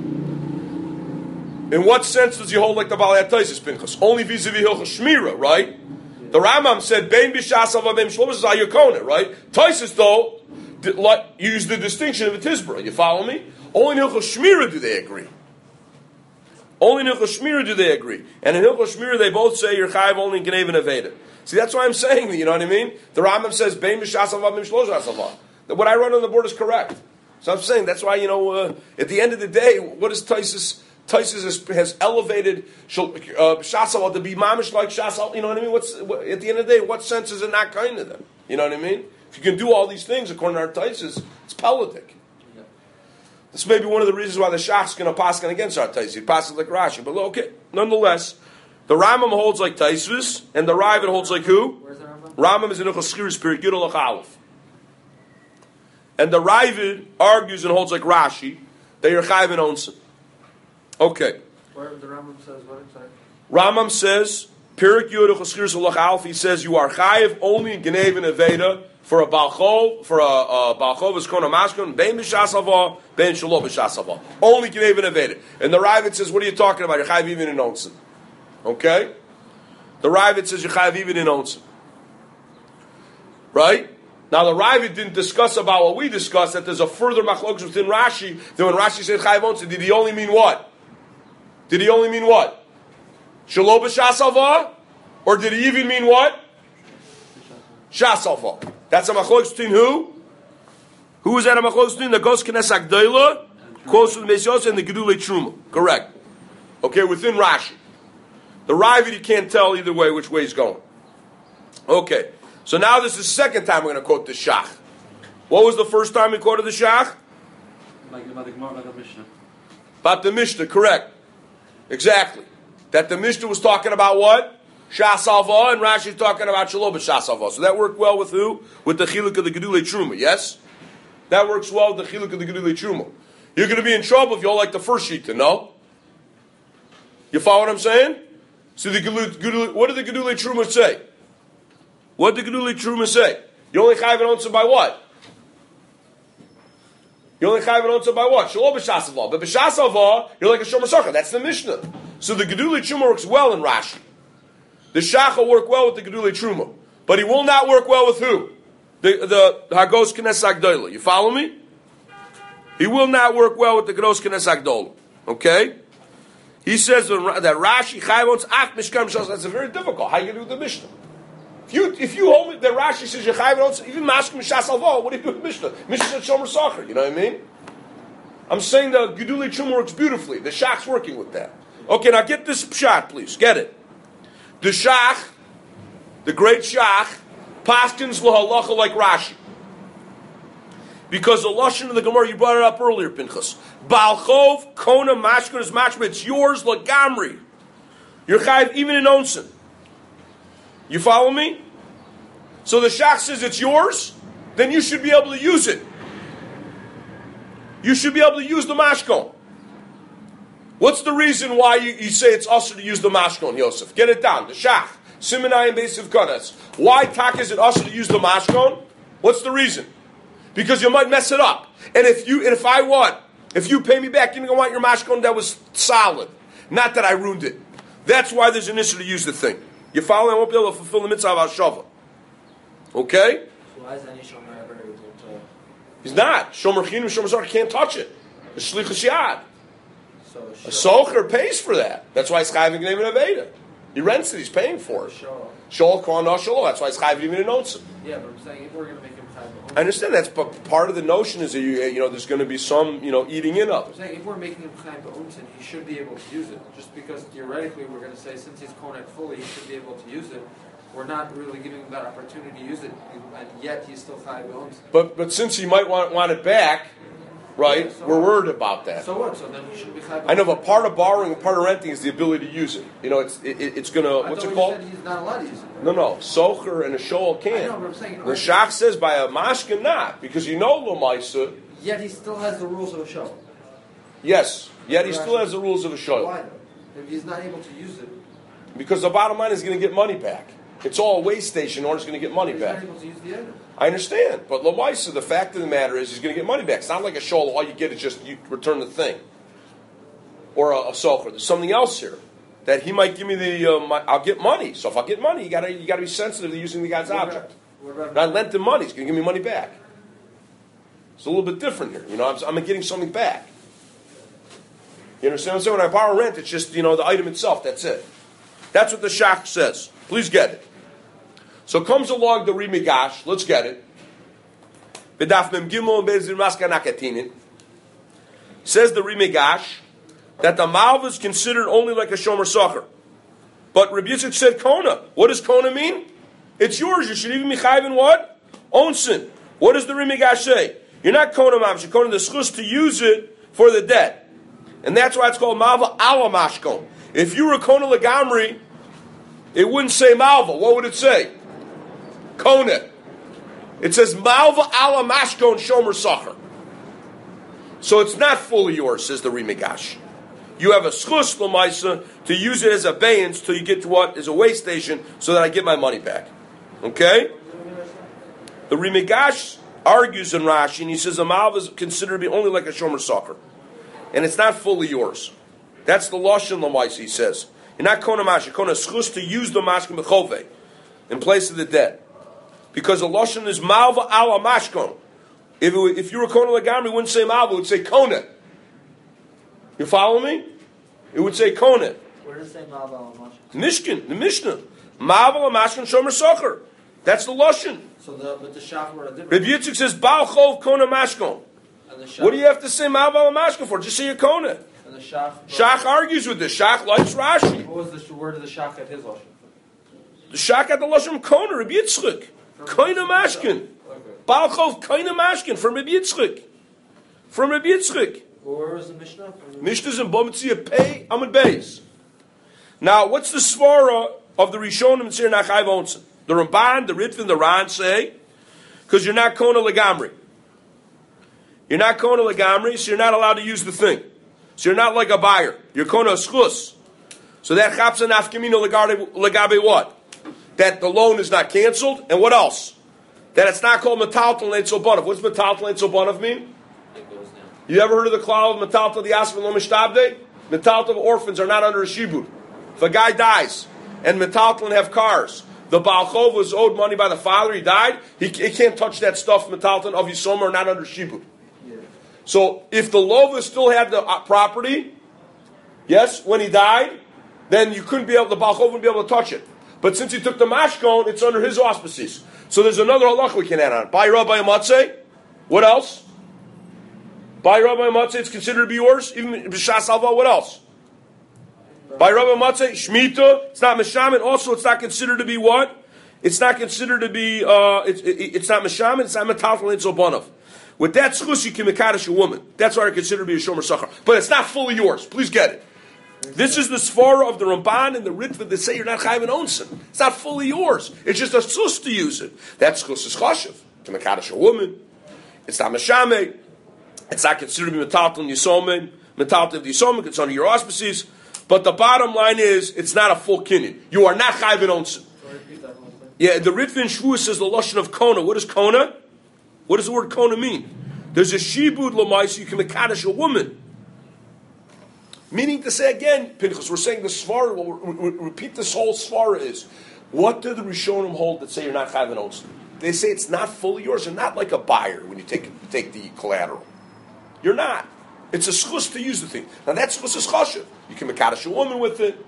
In what sense does he hold like the Baal HaTaisus, Pinchas? Only vis-a-vis Hilchos Shmira, right? The Rambam said, Bein b'shas ava bein shlomo is ayakona, right? Taisus, though, use the distinction of a Tizbra. You follow me? Only in Hilchos Shmira do they agree. Only in Hilchos Shmira do they agree. And in Hilchos Shmira, they both say, you're chayiv only in Gnei and Aveda. See, that's why I'm saying that, you know what I mean? The Rambam says, Bein b'shas ava bein shlomo is ayakona. What I run on the board is correct. So I'm saying, that's why, at the end of the day, what is Taisus? Taisus has elevated Shasal to be mamish like Shasal. You know what I mean? At the end of the day, what sense is it not kind of them? You know what I mean? If you can do all these things according to our Taisus, it's politic. Yeah. This may be one of the reasons why the Shach's going to pass against our Taisus. He passes like Rashi, but okay. Nonetheless, the Rambam holds like Taisus, and the Ravid holds like who? Where's the Rambam? Rambam is in Hilchos Shkiris Perek Yud Olach Aleph, and the Ravid argues and holds like Rashi that you're chayiv in onsen. Okay. Where the Rambam says what? Sorry. Rambam says, Perek Yud Choschiris Olach Aleph, he says you are chayiv only in Gnei and Aveda for a Balchov, is Kona Mashkon, Bein b'shas ava, Bein shelo b'shas ava. Only Gnei and Aveda. And the Ravid says, what are you talking about? You're chayiv even in onsen. Okay? The Ravid says you're chayiv even in onsen. Right? Now the Ravid didn't discuss about what we discussed, that there's a further machlokes within Rashi, that when Rashi said chayiv onsen, did he only mean what? Did he only mean what? Shelo b'shas ava? Or did he even mean what? Shas ava. That's a machlokes between who? Who is that a machlokes between? The Gos Knes Agdoila, quotes from the Beis Yosef, and the Gedulei Truma. Correct. Okay, within Rashi. The Ravid, you can't tell either way which way he's going. Okay, so now this is the second time we're going to quote the Shach. What was the first time we quoted the Shach? About the Gemara, about the Mishnah. About the Mishnah, correct. Exactly. That the Mishnah was talking about what? Shas Alva, and Rashi's talking about Shelo b'Shas Alva. So that worked well with who? With the Chiluk of the Gedulei Truma, yes? That works well with the Chiluk of the Gedulei Truma. You're going to be in trouble if you all like the first sheet to know. You follow what I'm saying? So the what did the Gedulei Truma say? What did the Gedulei Truma say? You only chayiv an onsa by what? You only chayiv an onsa by what? Shelo b'Shas Alva. But b'Shas Alva, you're like a Shomer Sacher. That's the Mishnah. So the Gedulei Truma works well in Rashi. The Shach will work well with the Gedulei Truma. But he will not work well with who? The Hagos Knes Agdola. You follow me? He will not work well with the Hagos Knes Agdola. Okay? He says that Rashi Chayvon's Ach Mishkan Mishos. That's very difficult. How you going to do with the Mishnah? If you hold me, that Rashi says you Chayvon, even Mashkim Mishas Alvo, what do you do with Mishnah? Mishnah said Shomer Sacher. You know what I mean? I'm saying the Gedulei Truma works beautifully. The Shach's working with that. Okay, now get this pshat, please. Get it. The Shach, the great Shach, paskins lahalacha like Rashi. Because the lashon of the Gemara, you brought it up earlier, Pinchas. Balchov, Kona, Mashkin is mashma. It's yours, lagamri. You're chayiv even in onsen. You follow me? So the Shach says it's yours, then you should be able to use it. You should be able to use the mashkon. What's the reason why you say it's usher to use the mashkon, Yosef? Get it down. The Shach, Simonai Basiv Konas. Why tak is it usher to use the mashkon? What's the reason? Because you might mess it up. And if you pay me back, you're going to want your mashkon that was solid. Not that I ruined it. That's why there's an issue to use the thing. You follow? I won't be able to fulfill the mitzvah of Hashava. Okay? So why is any Shomer ever able to... He's not. Shomer Chinim, Shomer Zar can't touch it. The Shlichus Yad. So A socher pays for that. That's why he's chayv even in Aveda. He rents it. He's paying for it. Shol Kwan Shol. That's why he's chayv even in Onsim. Yeah, but I'm saying if we're going to make him chayv, I understand that's part of the notion is that there's going to be some eating in of I'm it. saying if we're making him chayv onsen, he should be able to use it. Just because theoretically we're going to say since he's konek fully, he should be able to use it. We're not really giving him that opportunity to use it, and yet he's still chayv onsen. But since he might want it back. Right? Yeah, so we're worried about that. So what? So then he should be chayv. I know, but part of borrowing and part of renting is the ability to use it. It's going to, what's it called? Said he's not allowed to use it. No. Socher and a Shoal can. I know, but I'm saying... The Shach says by a Mashkin not, because Lomaisa. Yet he still has the rules of a show. Yes, yet he still has the rules of a shoyl. Why though? If he's not able to use it, Because the bottom line is going to get money back. It's all a way station, or he's going to get money he's back. not able to use the item. I understand, but Lamaisa, the fact of the matter is, he's going to get money back. It's not like a shoal. All you get is just you return the thing, or a socher. There's something else here that he might give me the. I'll get money. So if I get money, you got to be sensitive to using the guy's object. And I lent him money. He's going to give me money back. It's a little bit different here. You know, I'm getting something back. You understand what I'm saying? When I borrow rent, it's just the item itself. That's it. That's what the Shach says. Please get it. So comes along the Rimigash. Let's get it. B'daf mem gimel bezir maska nakatinin. Says the Rimigash that the malva is considered only like a shomer sacher. But Rabbi Yitzchak said kona. What does kona mean? It's yours. You should even be chayv in what? Onsin. What does the Rimigash say? You're not kona malva. You're kona the schus to use it for the debt. And that's why it's called malva ala mashkon. If you were kona legamri, it wouldn't say malva. What would it say? Kona. It says malva ala mashkon shomer sacher. So it's not fully yours, says the Rimigash. You have a schus l'maisa to use it as a bayance till you get to what is a way station, so that I get my money back. Okay? The Rimigash argues in Rashi, and he says a malva is considered to be only like a shomer sacher, and it's not fully yours. That's the lashon l'maisa. He says you're not kona mash, you're kona schus to use the mashkin b'chovei in place of the debt, because the lashon is malva ala mashkon. If you were kona legamri, it wouldn't say malva, it would say kona. You follow me? It would say kona. Where does it say malva al mashkon? Mishkan, the Mishnah. Malva al mashkon shomer sacher. That's the lashon. So but the shach were a different. Rabbi Yitzchak says bal chov kona mashkon. And the shach, What do you have to say malva al mashkon for? Just say you're kona. And the shach. Shach argues with this. Shach likes Rashi. What was the word of the shach at his lashon? The Shach had the lashon kona. Rabbi Yitzchak. Kona mashkon. Bal chov kona mashkon from Rabbi Yitzchak. From Rabbi Yitzchak. Well, where was the Mishnah? Mishnah's in Bomitzia Pei Amud Beis. Now, what's the svara of the Rishonim and Sir Nachai Vonsen? The Ramban, the Ritva, and the Ran say, because you're not Kona Legamri. You're not Kona Legamri, so you're not allowed to use the thing. So you're not like a buyer. You're Kona Schus. So that Chapsa Nafkamino Legabe what? That the loan is not canceled, and what else? That it's not called Metaltal Leitzel Bonav. What's Metaltal Leitzel Bonav mean? It goes down. You ever heard of the klal of Metaltal the Aspen Lo Mishtabde? Metaltal orphans are not under a shibud. If a guy dies and Metaltal have cars, the Baal Chov was owed money by the father, he died, he can't touch that stuff, Metaltal of Yisoma are not under shibud. Yeah. So if the Lova still had the property, yes, when he died, then you couldn't be able, the Baal Chov wouldn't be able to touch it. But since he took the mashkon, it's under his auspices. So there's another halach we can add on. By Rabbi Amatzeh, what else? By Rabbi Matzeh, it's considered to be yours. Even B'shas Alva, what else? By Rabbi Matzeh, Shemitah, it's not Meshamin. Also, it's not considered to be what? It's not considered to be, it's not Meshamin, it's not Metaltal Ein Zobanav. With that schus, you can mekadosh a woman. That's why I consider to be a Shomer Sachar. But it's not fully yours. Please get it. This is the svara of the Ramban and the Ritva that say you're not chayv and onsen. It's not fully yours. It's just a schus to use it. That schus is chashiv. To mekadosh a woman. It's not Meshamin. It's not considered to be metaltal yisomin. Metaltal of the yisomin, it's under your auspices. But the bottom line is, it's not a full kinyan. You are not chayv and onsen. Yeah, the Ritva in Shvuah says the lashon of kona. What is kona? What does the word kona mean? There's a shibud l'mais, you can mekadosh a woman. Meaning to say again, Pinchas, we're saying the svara, we'll repeat this whole svara is, what do the Rishonim hold that say you're not chayv and onsen? They say it's not fully yours. You're not like a buyer when you take the collateral. You're not. It's a schus to use the thing. Now that schus is chashiv. You can mekadosh a woman with it.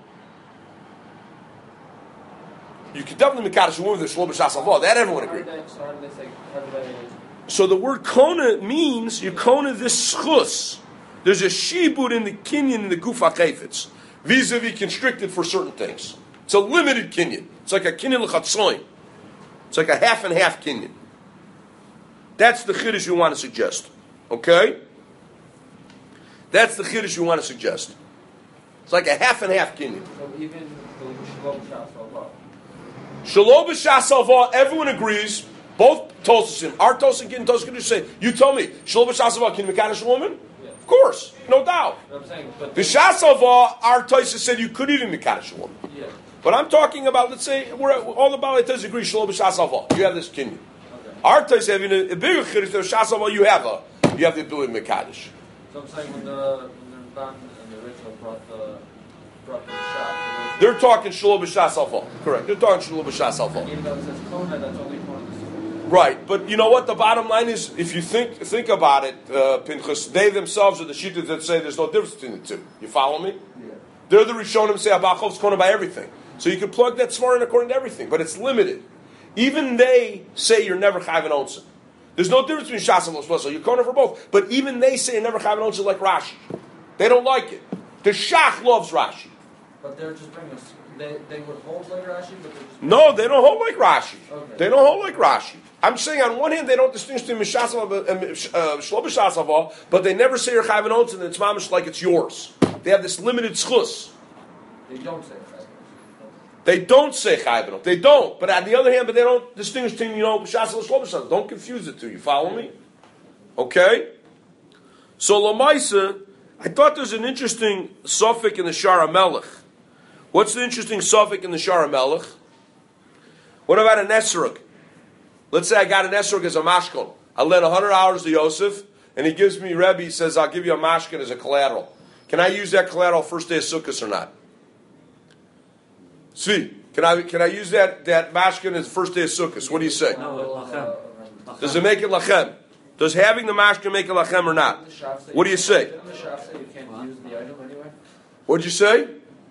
You can definitely mekadosh a woman with it. Shlo b'shas alva. That everyone agrees. So the word kona means you kona this schus. There's a shibud in the kinyan in the gufa chayfetz, vis-a-vis constricted for certain things. It's a limited kinyan. It's like a kinyan l'chatzoin. It's like a half and half kinyan. That's the chiddush you want to suggest. Okay? That's the chiddush you want to suggest. It's like a half and half kinyan. So even the Shalom b'shas alva, everyone agrees. Both Tosasim, our Tosasim and Tosasim say, you told me, Shalom b'shas alva, can you mekadosh a woman? Yes. Of course, no doubt. I'm saying, but The Shas Alva, our Taisa said you could even Mekadosh a woman. yeah. But I'm talking about, let's say, all the Balei Taisa agree, Shalom B'Shas Alva. You have this kinyan. Okay. Our Taisa having a bigger chiddush, the Shas Alva, you have the ability to Mekadosh. So I'm saying when the Ramban and the Ritva brought the shop, They're talking Shalom B'Shas Alva. Correct. They're talking Shalom B'Shas Alva. even though it says Kona, that's only Kona. Right, but you know what? The bottom line is, if you think about it, Pinchas, they themselves are the shittas that say there's no difference between the two. You follow me? Yeah. They're the Rishonim say Abachov's Kona by everything. So you can plug that smart in according to everything, but it's limited. Even they say you're never Chayv and Onsen. There's no difference between Shas and Los You're Kona for both. But even they say you're never Chayv and Onsen like Rashi. They don't like it. The Shach loves Rashi. But they're just bringing us. They would hold like Rashi, but they're just. No, they don't hold like Rashi. Okay. They don't hold like Rashi. I'm saying on one hand they don't distinguish between Mishasava and Shlo B'Shasava, but they never say you're Chayv and Onsen and it's mamish like it's yours. They have this limited schus. They don't say that. They don't say Chayv and Onsen. They don't. But on the other hand, but they don't distinguish between B'Shasava and Shlo B'Shasava. Don't confuse the two. You follow me? Okay. So Lamaisa, I thought there's an interesting suffix in the Shara Melech. What's the interesting suffix in the Shara Melech? What about an Esrog? Let's say I got an Esrog as a mashkon. I lent $100 to Yosef, and he gives me Rebbe. He says, "I'll give you a mashkon as a collateral." Can I use that collateral first day of Sukkot or not? See, can I use that mashkon as the first day of Sukkot? What do you say? No, lachem. Does it make it lachem? Does having the mashkon make it lachem or not? What do you say? Didn't the Shaf say you can't use the item anyway? What'd you say?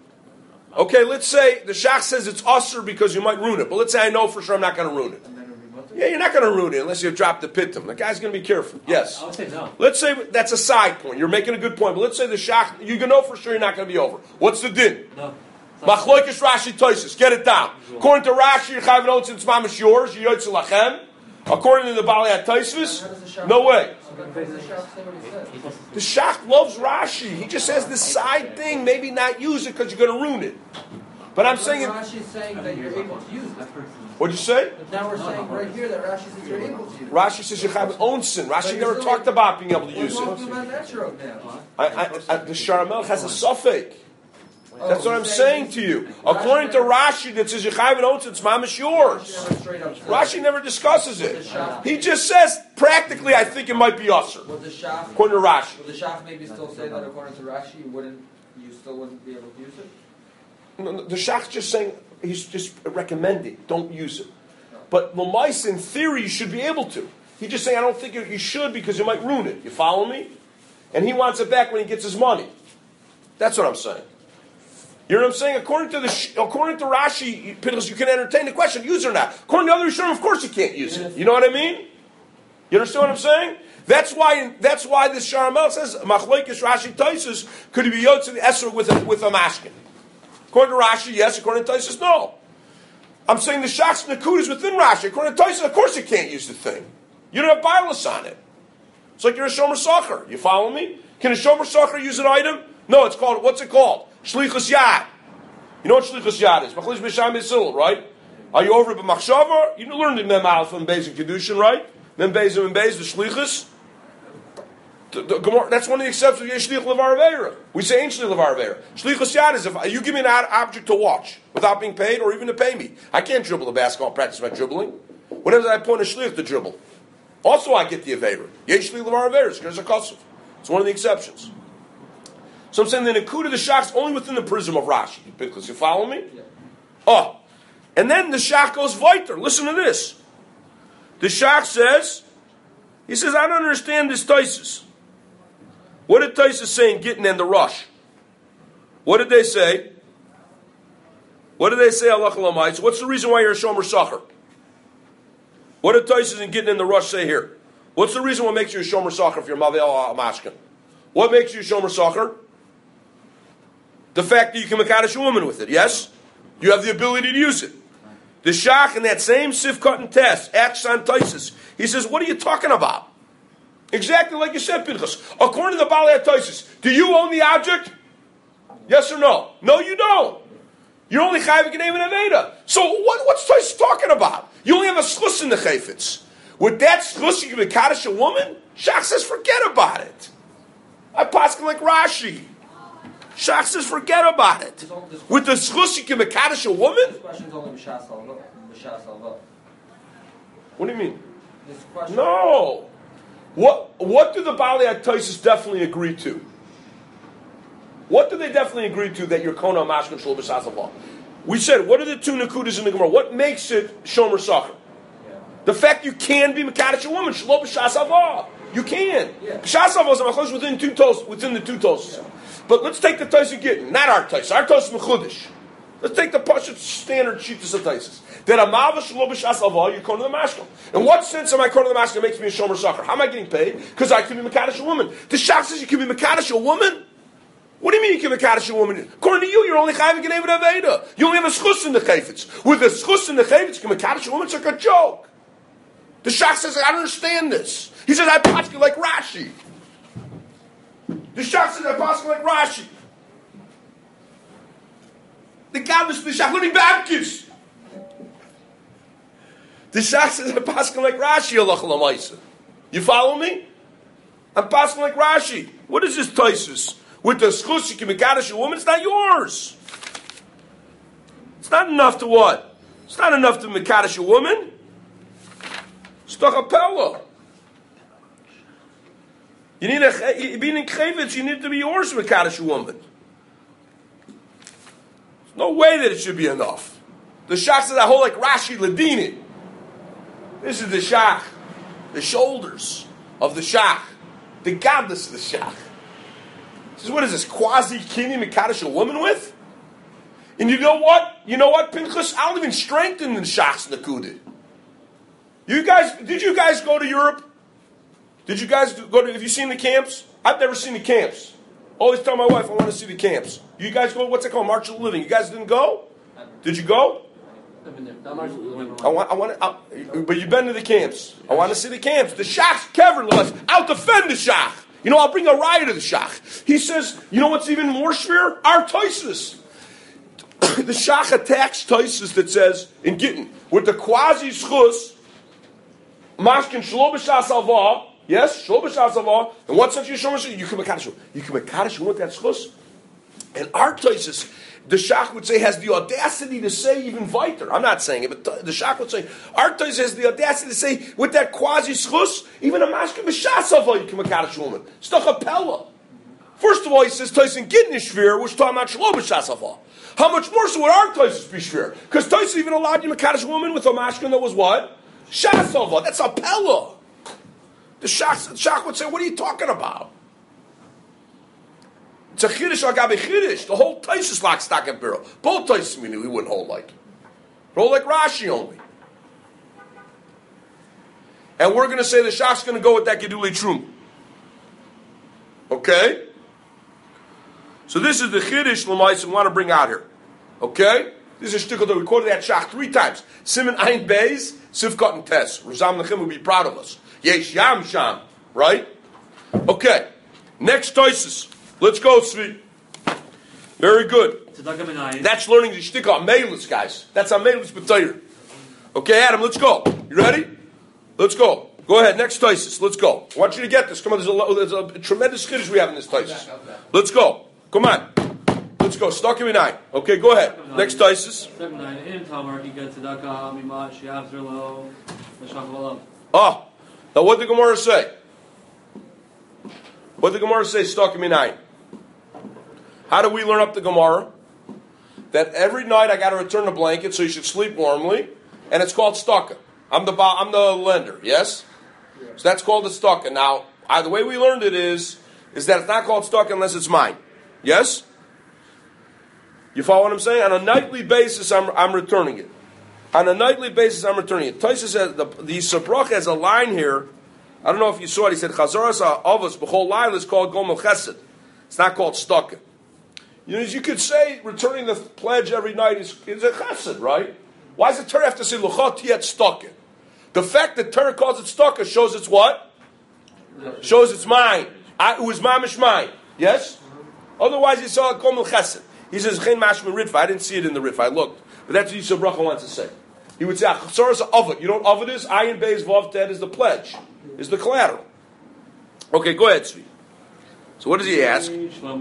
Okay, let's say the Shach says it's usher because you might ruin it. But let's say I know for sure I'm not going to ruin it. And then it would be mutter? Yeah, you're not going to ruin it unless you drop the pitum. The guy's going to be careful. Yes. I would say no. Let's say that's a side point. You're making a good point. But let's say the Shach, you can know for sure you're not going to be over. What's the din? No. Machloikis Rashi Toises. Get it down. According to Rashi, you're chayv notes and mamish yours. You're yotze lachem. According to the Balei Toises, no way. So then does the Shaf say what he says? The Shach loves Rashi. He just has this side thing. Maybe not use it because you're going to ruin it. But I'm saying, Rashi is saying that you're able to use it. what'd you say? But now we're saying right here that Rashi says you're able to use it. Rashi says you have an own sin. Rashi never talked about being able to use What's it. wrong with that road now? The Sharamel has a suffix. That's what I'm saying to you. According to Rashi, that says you have an own sin, it's mamish yours. Rashi never discusses it. He just says, practically, I think it might be usher. Would the Shaf, According to Rashi. would the Shaf maybe still say that according to Rashi you still wouldn't be able to use it? No, the Shach's just saying, he's just recommending, don't use it. But Lamais, in theory, you should be able to. He's just saying, I don't think you should because you might ruin it. You follow me? And he wants it back when he gets his money. That's what I'm saying. You know what I'm saying? According to Rashi, Pinchas, you can entertain the question, use it or not. According to other Rishonim, of course you can't use it. You know what I mean? You understand what I'm saying? That's why this Sharamel says, Machloikis Rashi Taisus, could he be yotze the Esrog with a mashkin? According to Rashi, yes. According to Taisus, no. I'm saying the Shach's Nakud is within Rashi. According to Taisus, of course you can't use the thing. You don't have bias on it. It's like you're a Shomer Sacher. You follow me? Can a Shomer Sacher use an item? No, it's called, what's it called? Shlichus Yad. You know what Shlichus Yad is? Machlish B'Sham Yisrael, right? Are you over it b'machshava? You learned the Mem Alpha and Beis and Kedushin, right? Mem Beis and Beis, the Shlichus. That's one of the exceptions of Shlich Levar Aveira. We say ain't Shlich Levar Aveira. Shlichus Yad is if you give me an object to watch without being paid or even to pay me. I can't dribble the basketball, practice my dribbling. Whenever I point a Shlich to dribble. Also I get the Aveira. Yesh Shlich Levar Aveira. There's a Kosov. It's one of the exceptions. So I'm saying the Nakud of the Shach is only within the prism of Rashi. Because you follow me? Yeah. Oh. And then the Shach goes weiter. Listen to this. The Shach says, he says, I don't understand this Taisus. What did Taisus say in Gittin and the Rush? What did they say? What did they say, Allah Alamites? What's the reason why you're a Shomer Sacher? What did Taisus and Gittin and the Rush say here? What's the reason what makes you a Shomer Sacher if you're Mavel Mashkin? What makes you a Shomer Sacher? The fact that you can Mekadosh a woman with it, yes? You have the ability to use it. The Shach in that same Sifkat and Test, acts on Taisus. He says, what are you talking about? Exactly like you said, Pinchas. According to the Balei Taisus, do you own the object? Yes or no? No, you don't. You're only Chayv G'nei and Aveda. So what's Taisus talking about? You only have a schluss in the Chayfetz. With that schluss, you can Mekadosh a woman? Shach says, forget about it. I paskin like Rashi. Shach says, forget about it. With the schus, you can mekadosh a woman? This question is only B'shas Alva. What do you mean? This question. No. What do the Baalei HaTosfos definitely agree to? What do they definitely agree to that you're kona mashkin shlo b'shas alva? We said, what are the two nakudas in the Gemara? What makes it shomer sacher? Yeah. The fact you can be mekadosh a woman shlo b'shas alva. You can. Yeah. B'shas alva is a machlosh within the two toasts. Yeah. But let's take the Tosfos Gittin, not our Tosfos. Our Tosfos mechudish. Let's take the Pashat standard Shittas of Tosfos. That a malva shlo b'shas alva, you're going to the mashkel. In what sense am I going to the mashkel? It makes me a shomer sacher. How am I getting paid? Because I can be mekadosh a woman. The Shach says you can be mekadosh a woman. What do you mean you can mekadosh a woman? According to you, you're only chayv g'nei v'aveda. You only have a schus in the chayfetz. With the schus in the chayfetz, you can mekadosh a woman. It's like a joke. The Shach says, I don't understand this. He says, I paskin like Rashi. The Shach says, I paskin like Rashi. The Gabbis, the Shach, learning Baptist. The Shach says, I paskin like Rashi, Allah l'maisa. You follow me? I'm paskin like Rashi. What is this Tosfos? With the schus, you can mekadosh a woman, it's not yours. It's not enough to what? It's not enough to mekadosh a woman. It's tachapella. You need being in chayvetz, you need to be yours to mekadosh a woman. There's no way that it should be enough. The Shach says, I hold like Rashi Ladini. This is the Shach. The shoulders of the Shach. The godless of the Shach. He says, what is this? Quasi-kini mekadosh a woman with? And you know what? You know what, Pinchas? I'll even strengthen the Shach's nakudah. Did you guys go to Europe? Did you guys have you seen the camps? I've never seen the camps. Always tell my wife I want to see the camps. You guys go, what's it called? March of the Living. You guys didn't go? Did you go? But you've been to the camps. I want to see the camps. The Shach's kever, I'll defend the Shach. You know, I'll bring a riot to the Shach. He says, you know what's even more severe? Our Tosfos. The Shach attacks Tosfos that says, in Gittin, with the quasi-schus, mashkin shlo b'shas alva, yes, shlo b'shas alva, in what sense you can mekadosh. You can mekadosh with that schus. And our Tosfos, the Shach would say, has the audacity to say even weiter. I'm not saying it, but the Shach would say, our Tosfos has the audacity to say, with that quasi-schus, even a mashkin b'shas alva, you can mekadosh woman. It's the chapella. First of all, he says, Tosfos in Gittin is shvir, which talking about shlo b'shas alva. How much more so would our Tosfos be shvir? Because Tosfos even allowed you to mekadosh woman with a mashkin that was what? Shasova, that's a pella. The Shach would say, what are you talking about? It's a chiddush agabe chiddush. The whole Tosfos lock, stock, and barrel. Both Tosfos we knew he wouldn't hold like. Hold like Rashi only. And we're going to say the Shach's going to go with that Gedulei Trum. Okay? So this is the chiddush l'maisa we want to bring out here. Okay? This is a shtickle that we quoted that Shach 3 times. Siman Ein Beis, Sivkot and Tes. Razam Nachim would be proud of us. Yesh Yam Sham. Right? Okay. Next Tosfos. Let's go, Tzvi. Very good. That's learning the shtickle on Meilus, guys. That's on Meilus B'Tayr. Okay, Adam, let's go. You ready? Let's go. Go ahead. Next Tosfos. Let's go. I want you to get this. Come on, there's a tremendous chiddush we have in this Tosfos. Let's go. Come on. Let's go. Stocking with 9. Okay, go ahead. Next Tosfos. Oh, now what did the Gemara say? What did the Gemara say? Stocking with 9. How do we learn up the Gemara? That every night I got to return the blanket, so you should sleep warmly, and it's called stocking. I'm the lender. Yes. So that's called the stocking. Now, the way we learned it is that it's not called stocking unless it's mine. Yes. You follow what I'm saying? On a nightly basis, I'm returning it. On a nightly basis, I'm returning it. Tosfos says the Sabrach has a line here. I don't know if you saw it. He said Chazaras Avos B'chol Laila is called Gomel Chesed. It's not called Stocking. You know, as you could say, returning the pledge every night is a Chesed, right? Why does the Torah have to say Luchot Yet Stocking? The fact that Torah calls it Stocking shows it's what? Shows it's mine. It was mamish mine. Yes. Otherwise, you saw it Gomel Chesed. He says, Chen Mashma Ritva. I didn't see it in the Ritva. I looked. But that's what Yisrael Bracha wants to say. He would say, Chasaras Avot. You know what Avot is? Ayin Beis Vav Ted is the pledge. Is the collateral. Okay, go ahead, Tzvi. So what does he ask? Well,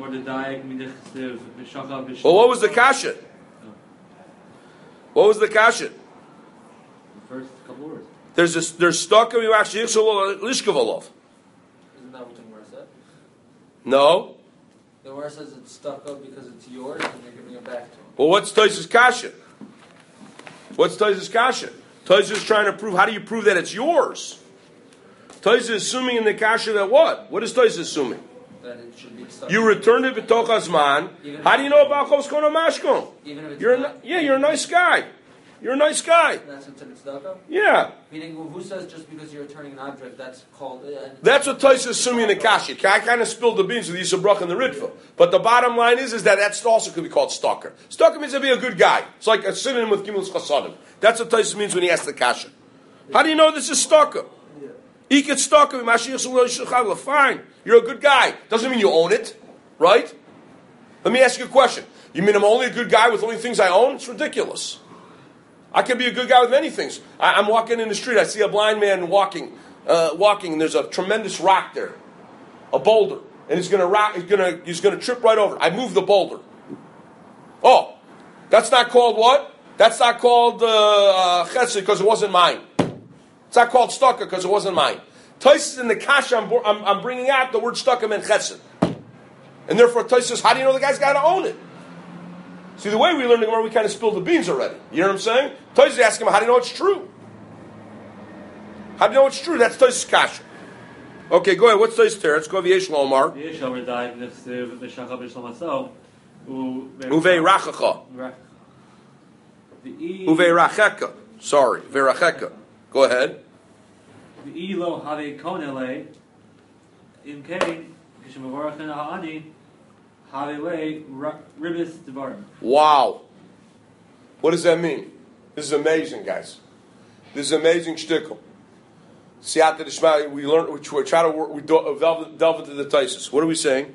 what was the kasha? What was the kasha? The first couple words. There's stuck of lishkav olov. Isn't that what the Gemara said? No. The Gemara says it's stuck up because it's yours and you're giving it back to him. Well, what's Tosfos kasha? What's Tosfos kasha? Tosfos is trying to prove. How do you prove that it's yours? Tosfos is assuming in the kasha that what? What is Tosfos assuming? That it should be stuck. You returned it b'toch hazman. How do you know about chovos kono mashkon? Even if it's You're not, you're a nice guy. You're a nice guy. that's considered stuck up? Yeah. Meaning, who says just because you're returning an object, that's called... That's what Tosfos is assuming in the kasha. I kind of spilled the beans with Yisrael and the Ritva. But the bottom line is that that's also could be called stalker. Stalker means to be a good guy. It's like a synonym with Gimel Chasadim. That's what Tosfos means when he asks the kasha. How do you know this is stalker? He gets stalker. Fine. You're a good guy. Doesn't mean you own it. Right? Let me ask you a question. You mean I'm only a good guy with only things I own? It's ridiculous. I can be a good guy with many things. I'm walking in the street. I see a blind man walking, and there's a tremendous rock there, a boulder, and he's going to trip right over. I move the boulder. Oh, that's not called what? That's not called chesed because it wasn't mine. It's not called stucker because it wasn't mine. Tosfos in the kasha I'm bringing out the word stucker meant chesed, and therefore Tosfos says, how do you know the guy's got to own it? See, the way we learn the Gemara, we kind of spilled the beans already. You know what I'm saying? Tosfos is asking him, how do you know it's true? How do you know it's true? That's Tosfos kasha. Okay, go ahead. What's Tosfos there? Let's go to Yesh Lomar. Uvei rachacha. Uvei racheka. Sorry, veracheka. Go ahead. Wow. What does that mean? This is amazing, guys. This is amazing shtickle. Siyata d'shma, we learn, we try to work, we delve into the Tosfos. What are we saying?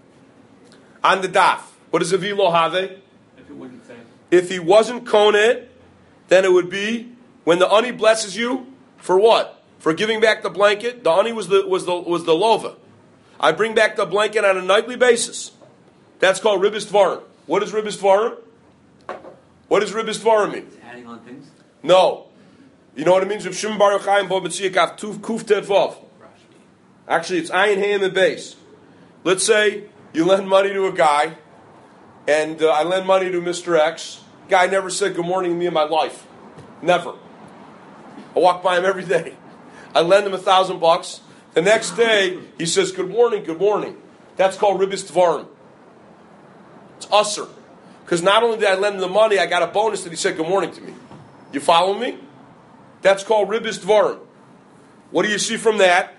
On the daf. What is a vilo have? If it wouldn't say. If he wasn't konet, then it would be when the ani blesses you for what? For giving back the blanket. The ani was the lova. I bring back the blanket on a nightly basis. That's called ribis dvarim. What is ribis dvarim? What does ribis dvarim mean? It's adding on things. No. You know what it means? Reb Shimon Bar Yochai and Bo B'tziyakav Kuf Tet Vav. Actually, it's ayin ham and base. Let's say you lend money to a guy, and I lend money to Mr. X. Guy never said good morning to me in my life. Never. I walk by him every day. I lend him $1,000. The next day, he says, good morning, good morning. That's called ribis dvarim. It's usser. Because not only did I lend him the money, I got a bonus that he said good morning to me. You follow me? That's called ribis dvarim. What do you see from that?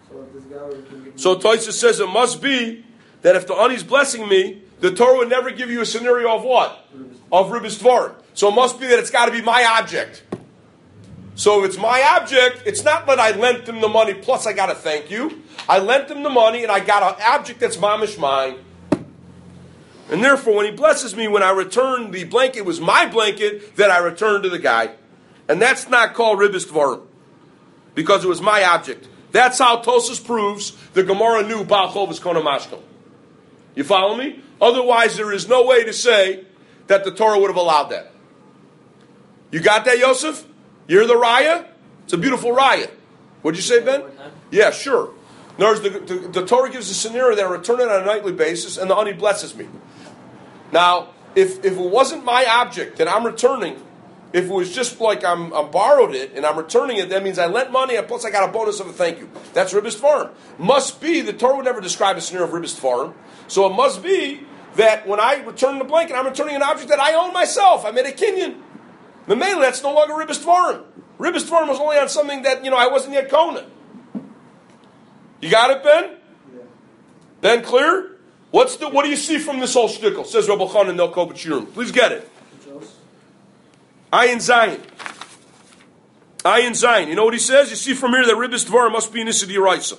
So Tosfos says it must be that if the ani's blessing me, the Torah would never give you a scenario of what? Of ribis dvarim. So it must be that it's got to be my object. So if it's my object, it's not that I lent him the money plus I got to thank you. I lent him the money and I got an object that's mamish mine. And therefore, when he blesses me, when I return the blanket, it was my blanket that I returned to the guy. And that's not called ribis dvarim. Because it was my object. That's how Tosfos proves the Gemara knew Baal Chovos Kono Mashkon. You follow me? Otherwise, there is no way to say that the Torah would have allowed that. You got that, Yosef? You're the raya? It's a beautiful raya. What'd you say, Ben? Yeah, sure. In other words, the Torah gives a scenario that I return it on a nightly basis, and the ani blesses me. Now, if it wasn't my object that I'm returning, if it was just like I borrowed it and I'm returning it, that means I lent money and plus I got a bonus of a thank you. That's ribis dvarim. Must be, the Torah would never describe a scenario of ribis dvarim. So it must be that when I return the blanket, I'm returning an object that I own myself. I made a kinyan. Memela, that's no longer ribis dvarim. Ribis dvarim was only on something that, I wasn't yet kona. You got it, Ben? Yeah. Ben, clear? What do you see from this whole shtickle? Says Rabbi Chanan Nel Kobach Shirim. Please get it. Ayin Zayin. Ayin Zayin. You know what he says? You see from here that ribis dvarim must be an issa d'oraisa.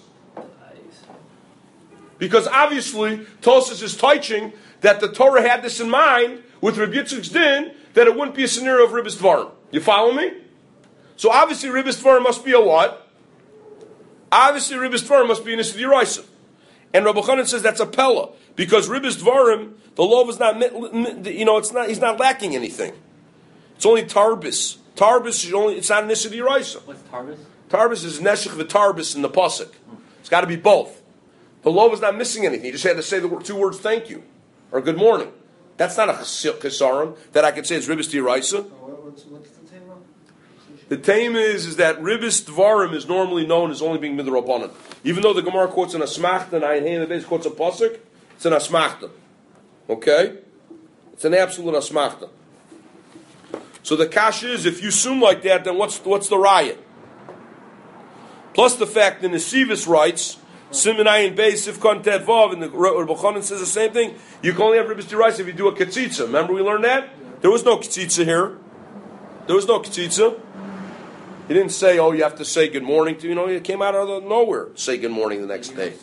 Because obviously, Tosfos is teaching that the Torah had this in mind with Rabbi Yitzchak's din, that it wouldn't be a scenario of ribis dvarim. You follow me? So obviously, ribis dvarim must be a what? Obviously, ribis dvarim must be an issa d'oraisa. And Rabbi Chanan says that's a pella because Ribis Dvarim, the law is not, it's not. He's not lacking anything. It's only tarbis. Tarbis is only. It's not an issue d'oraisa. What's tarbis? Tarbis is neshech v'tarbis in the pasuk. It's got to be both. The law is not missing anything. You just had to say the two words "thank you" or "good morning." That's not a chesaron that I could say it's ribis d'oraisa. What's the tema? The tema is that ribis dvarim is normally known as only being midrabanan. Even though the Gemara quotes an asmachta and I in the base quotes a pasuk, it's an asmachta. Okay, it's an absolute asmachta. So the kash is, if you assume like that, then what's the riot? Plus the fact that Nesivis writes, Simonai and Beis Sifkon Tet Vav, and the Rebbe Chanan says the same thing. You can only have ribis d'oraisa if you do a ketzitza. Remember we learned that? There was no ketzitza here. There was no ketzitza. He didn't say, you have to say good morning to, it came out of nowhere. Say good morning the next day.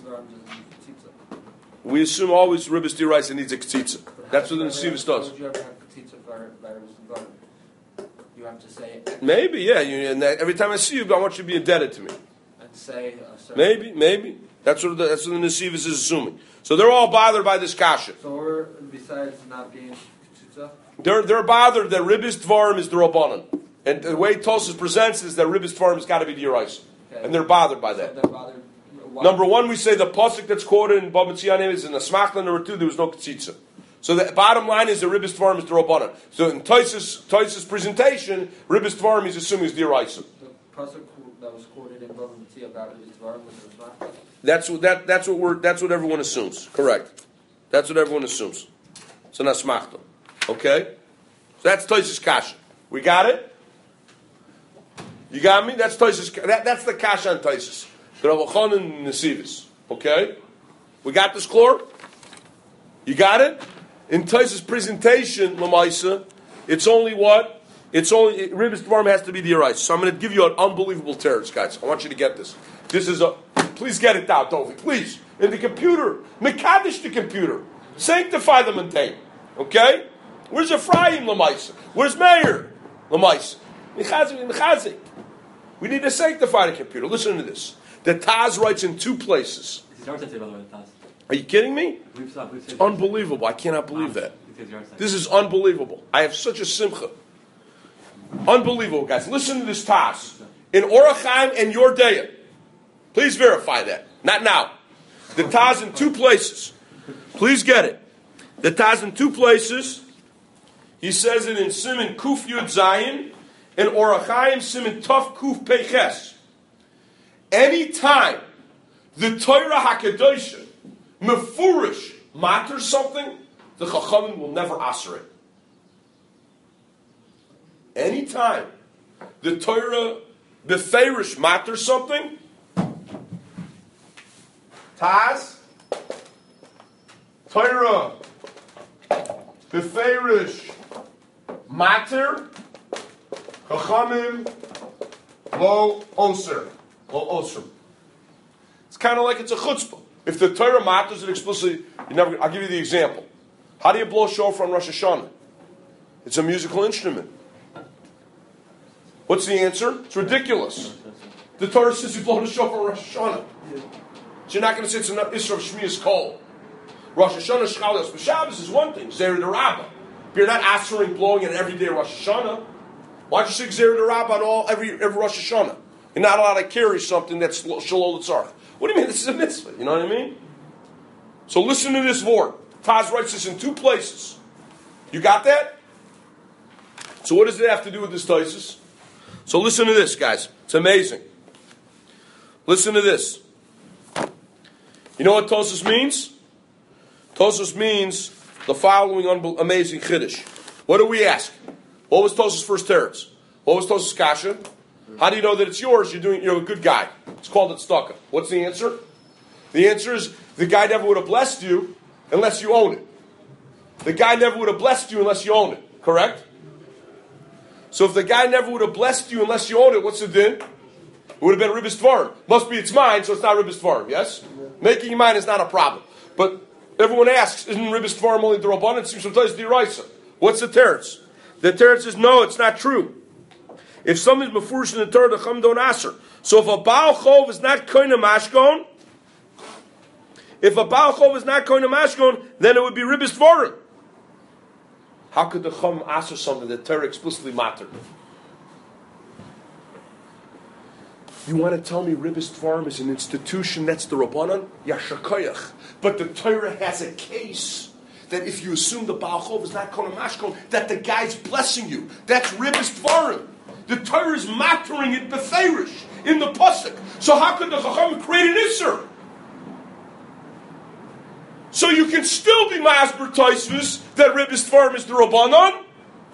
We assume always ribis d'oraisa needs a ketzitza. That's what the Nesivis does. Would you ever have ketzitza for ribis d'varim? You have to say maybe, yeah. And every time I see you, I want you to be indebted to me. and say Maybe. That's what the Nesivis is assuming. So they're all bothered by this kasha. So we're, besides not being ketzitza? They're bothered that ribis dvarim is the rabbanon, and the way Tosas presents is that ribis dvarim has got to be the Yeraisa, and they're bothered by that. So they're bothered. Why? Number one, we say the pasuk that's quoted in Bava Tziyanim is in the Smachla. Number two, there was no ketzitza. So the bottom line is the ribis dvarim is the rabbanon. So in Tosas presentation, ribis dvarim is assuming is the Yeraisa. The pasuk that was quoted in Bava Metzia about ribis d'varim was the Mashma. That's what everyone assumes. Correct. That's what everyone assumes. So not smachta. Okay? So that's Tosas kasha. We got it? You got me? That's Tosas. That's the kasha on Tosas. The Rabbi Chanan and Nesivis. Okay? We got this chlor? You got it? In Tosas presentation, Lamaisa, it's only what? It's only ribis dvarim has to be the Yeraisa. So I'm going to give you an unbelievable terrorist, guys. I want you to get this. This is please get it down, Dovi. Please. In the computer. Mekadesh the computer. Sanctify the maintain. Okay? Where's Ephraim Lamaisa? Where's Meir Lamaisa? Mechazik. We need to sanctify the computer. Listen to this. The Taz writes in two places. Are you kidding me? It's unbelievable. I cannot believe that. This is unbelievable. I have such a simcha. Unbelievable, guys. Listen to this Taz. In Orach Chaim and Yordeya. Please verify that. Not now. The Taz in two places. Please get it. The Taz in two places. He says it in Siman Kuf Yud Zayin and Orach Chaim Siman Tov Kuf Peches. Anytime the Torah HaKadosh Mefurish matters something, the Chachamim will never answer it. Anytime the Torah Beferish matters something, Taz, Torah Beferish matter, Chachamim lo oser. It's kind of like it's a chutzpah. If the Torah matters it explicitly, I'll give you the example. How do you blow shofar on Rosh Hashanah? It's a musical instrument. What's the answer? It's ridiculous. The Torah says you blow the shofar on Rosh Hashanah. So you're not going to say it's an Isra of Shmias Kol. Rosh Hashanah Shchalios B'Shabbos is one thing. Zera D'Rabba. But you're not answering blowing it every day Rosh Hashanah. Why don't you say Zera D'Rabba on every Rosh Hashanah? You're not allowed to carry something that's Shalol Tzarech. What do you mean this is a mitzvah? You know what I mean? So listen to this word. Taz writes this in two places. You got that? So what does it have to do with this Tosas? So listen to this, guys. It's amazing. Listen to this. You know what Tosas means? Tosas means the following amazing chiddush. What do we ask? What was Tosas' first teretz? What was Tosas' kasha? How do you know that it's yours? You're a good guy. It's called a tzedakah. What's the answer? The answer is the guy never would have blessed you unless you own it. The guy never would have blessed you unless you own it. Correct? So if the guy never would have blessed you unless you own it, what's the din? It would have been ribis dvarim. Must be it's mine, so it's not ribis dvarim. Yes? Making it mine is not a problem. But everyone asks, isn't ribis dvarim only the rabbanan? It seems sometimes the Yeraisa. What's the teretz? The teretz is no, it's not true. If something's mefurish in the Torah, the Chum don't aser. So if a Baal Chov is not koine mashkon, If a Baal Chov is not going to Mashkon, then it would be Ribbis Dvarim. How could the Chum answer something that Torah explicitly mattered? You want to tell me Ribbis Dvarim is an institution that's the Rabbanan? Yashakayach. But the Torah has a case that if you assume the Baal Chov is not Kona Mashkon, that the guy's blessing you. That's Ribbis Dvarim. The Torah is mattering it beferish in the pasuk. So how could the Chacham create an Isser? So you can still be Masber Taisvus that Ribbis Dvarim is the Rabbanon,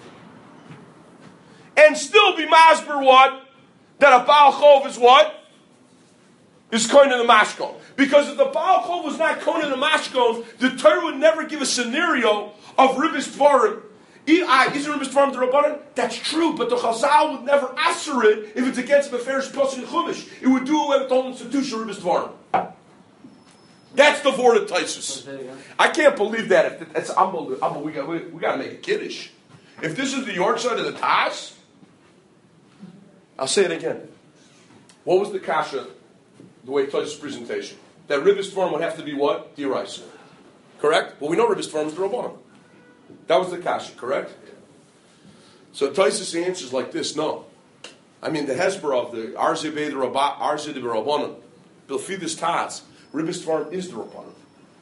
and still be Masber what? That a Baal Chov is what? Is Kohen the Mashkon. Because if the Baal Chov was not Kohen the Mashkon, the Torah would never give a scenario of Ribbis Dvarim. Isn't Ribbis Dvarim the Rabbanan? That's true, but the Chazal would never answer it if it's against the Beferish Pasuk in Chumash. It would do away with the whole institution of Ribbis Dvarim. That's the Vorah Taisus. I can't believe that. That's unbelievable. We got to make a kiddush. If this is the York side of the Taz, I'll say it again. What was the kasha, the way Taisus' presentation? That Ribbis Dvarim would have to be what? D'oraisa. Correct? Well, we know Ribbis Dvarim is the Rabbanan. That was the kasha, correct? So Taisus answers like this, no. I mean, the Hesper of the Arzeh de Rabbanan, Bilfidus Taz, Ribbis Dvarim is the Rabbanan.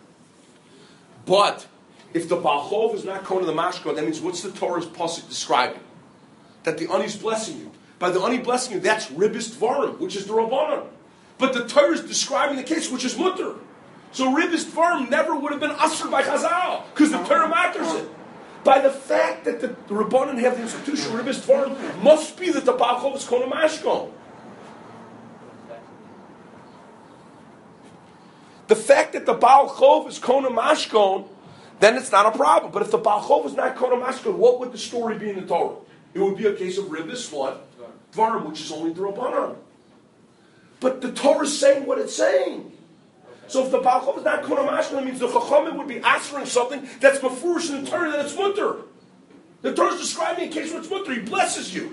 But if the Baal Chov is not Kohen the Mashkon, that means what's the Torah's pasuk describing? That the Ani's blessing you. By the Ani blessing you, that's Ribbis Dvarim, which is the Rabbanan. But the Torah is describing the case, which is Mutter. So Ribbis Dvarim never would have been ushered by Chazal, because the Torah matters it. By the fact that the Rabbanan have the institution of Ribbis Dvarim, must be that the Baal Chov is Kohen Mashkon. The fact that the Baal Chov is Kohen Mashkon, then it's not a problem. But if the Baal Chov is not Kohen Mashkon, what would the story be in the Torah? It would be a case of Ribbis what? Dvarim, which is only the Rabbanan. But the Torah is saying what it's saying. So if the Baal Chov is not Kohen Mashkon, that means the Chachamim would be answering something that's before in the Torah that it's mutter. The Torah is describing a case where it's mutter. He blesses you.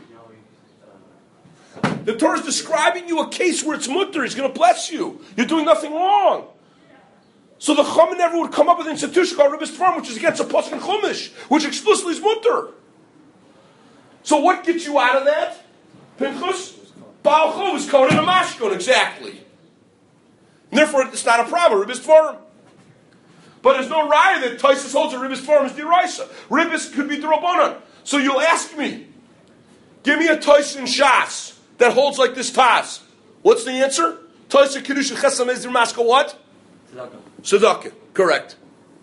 The Torah is describing you a case where it's mutter. He's going to bless you. You're doing nothing wrong. So the Chachamim never would come up with an institution called Ribbis Dvarim, which is against a pasuk in Chumash, which explicitly is mutter. So what gets you out of that? Pinchas? Baal Chov is Kohen and Mashkon, exactly. And therefore, it's not a problem, Ribbis Dvarim. But there's no raya that Taisus holds that Ribbis Dvarim is d'oraisa. Ribbis could be the Rabbanan. So you'll ask me, give me a Taisus in Shas that holds like this Taz. What's the answer? Taisus Kedusha Chesam Ezdir Maska what? Tzedakah. Correct.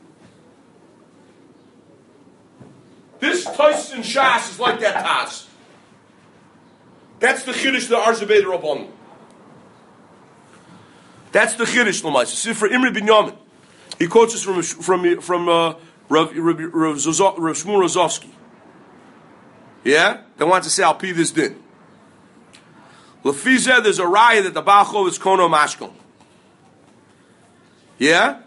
This Taisus in Shas is like that Taz. That's the Chiddush the Arzeh de Rabbanan. That's the Chiddush L'maisa. See for Imri Binyamin. He quotes this from Rav Shmuel Rozovsky. Yeah? They want to say I'll pee this din. Lefizeh, there's a raya that the Baal Chov is Kohen Mashkon. Yeah?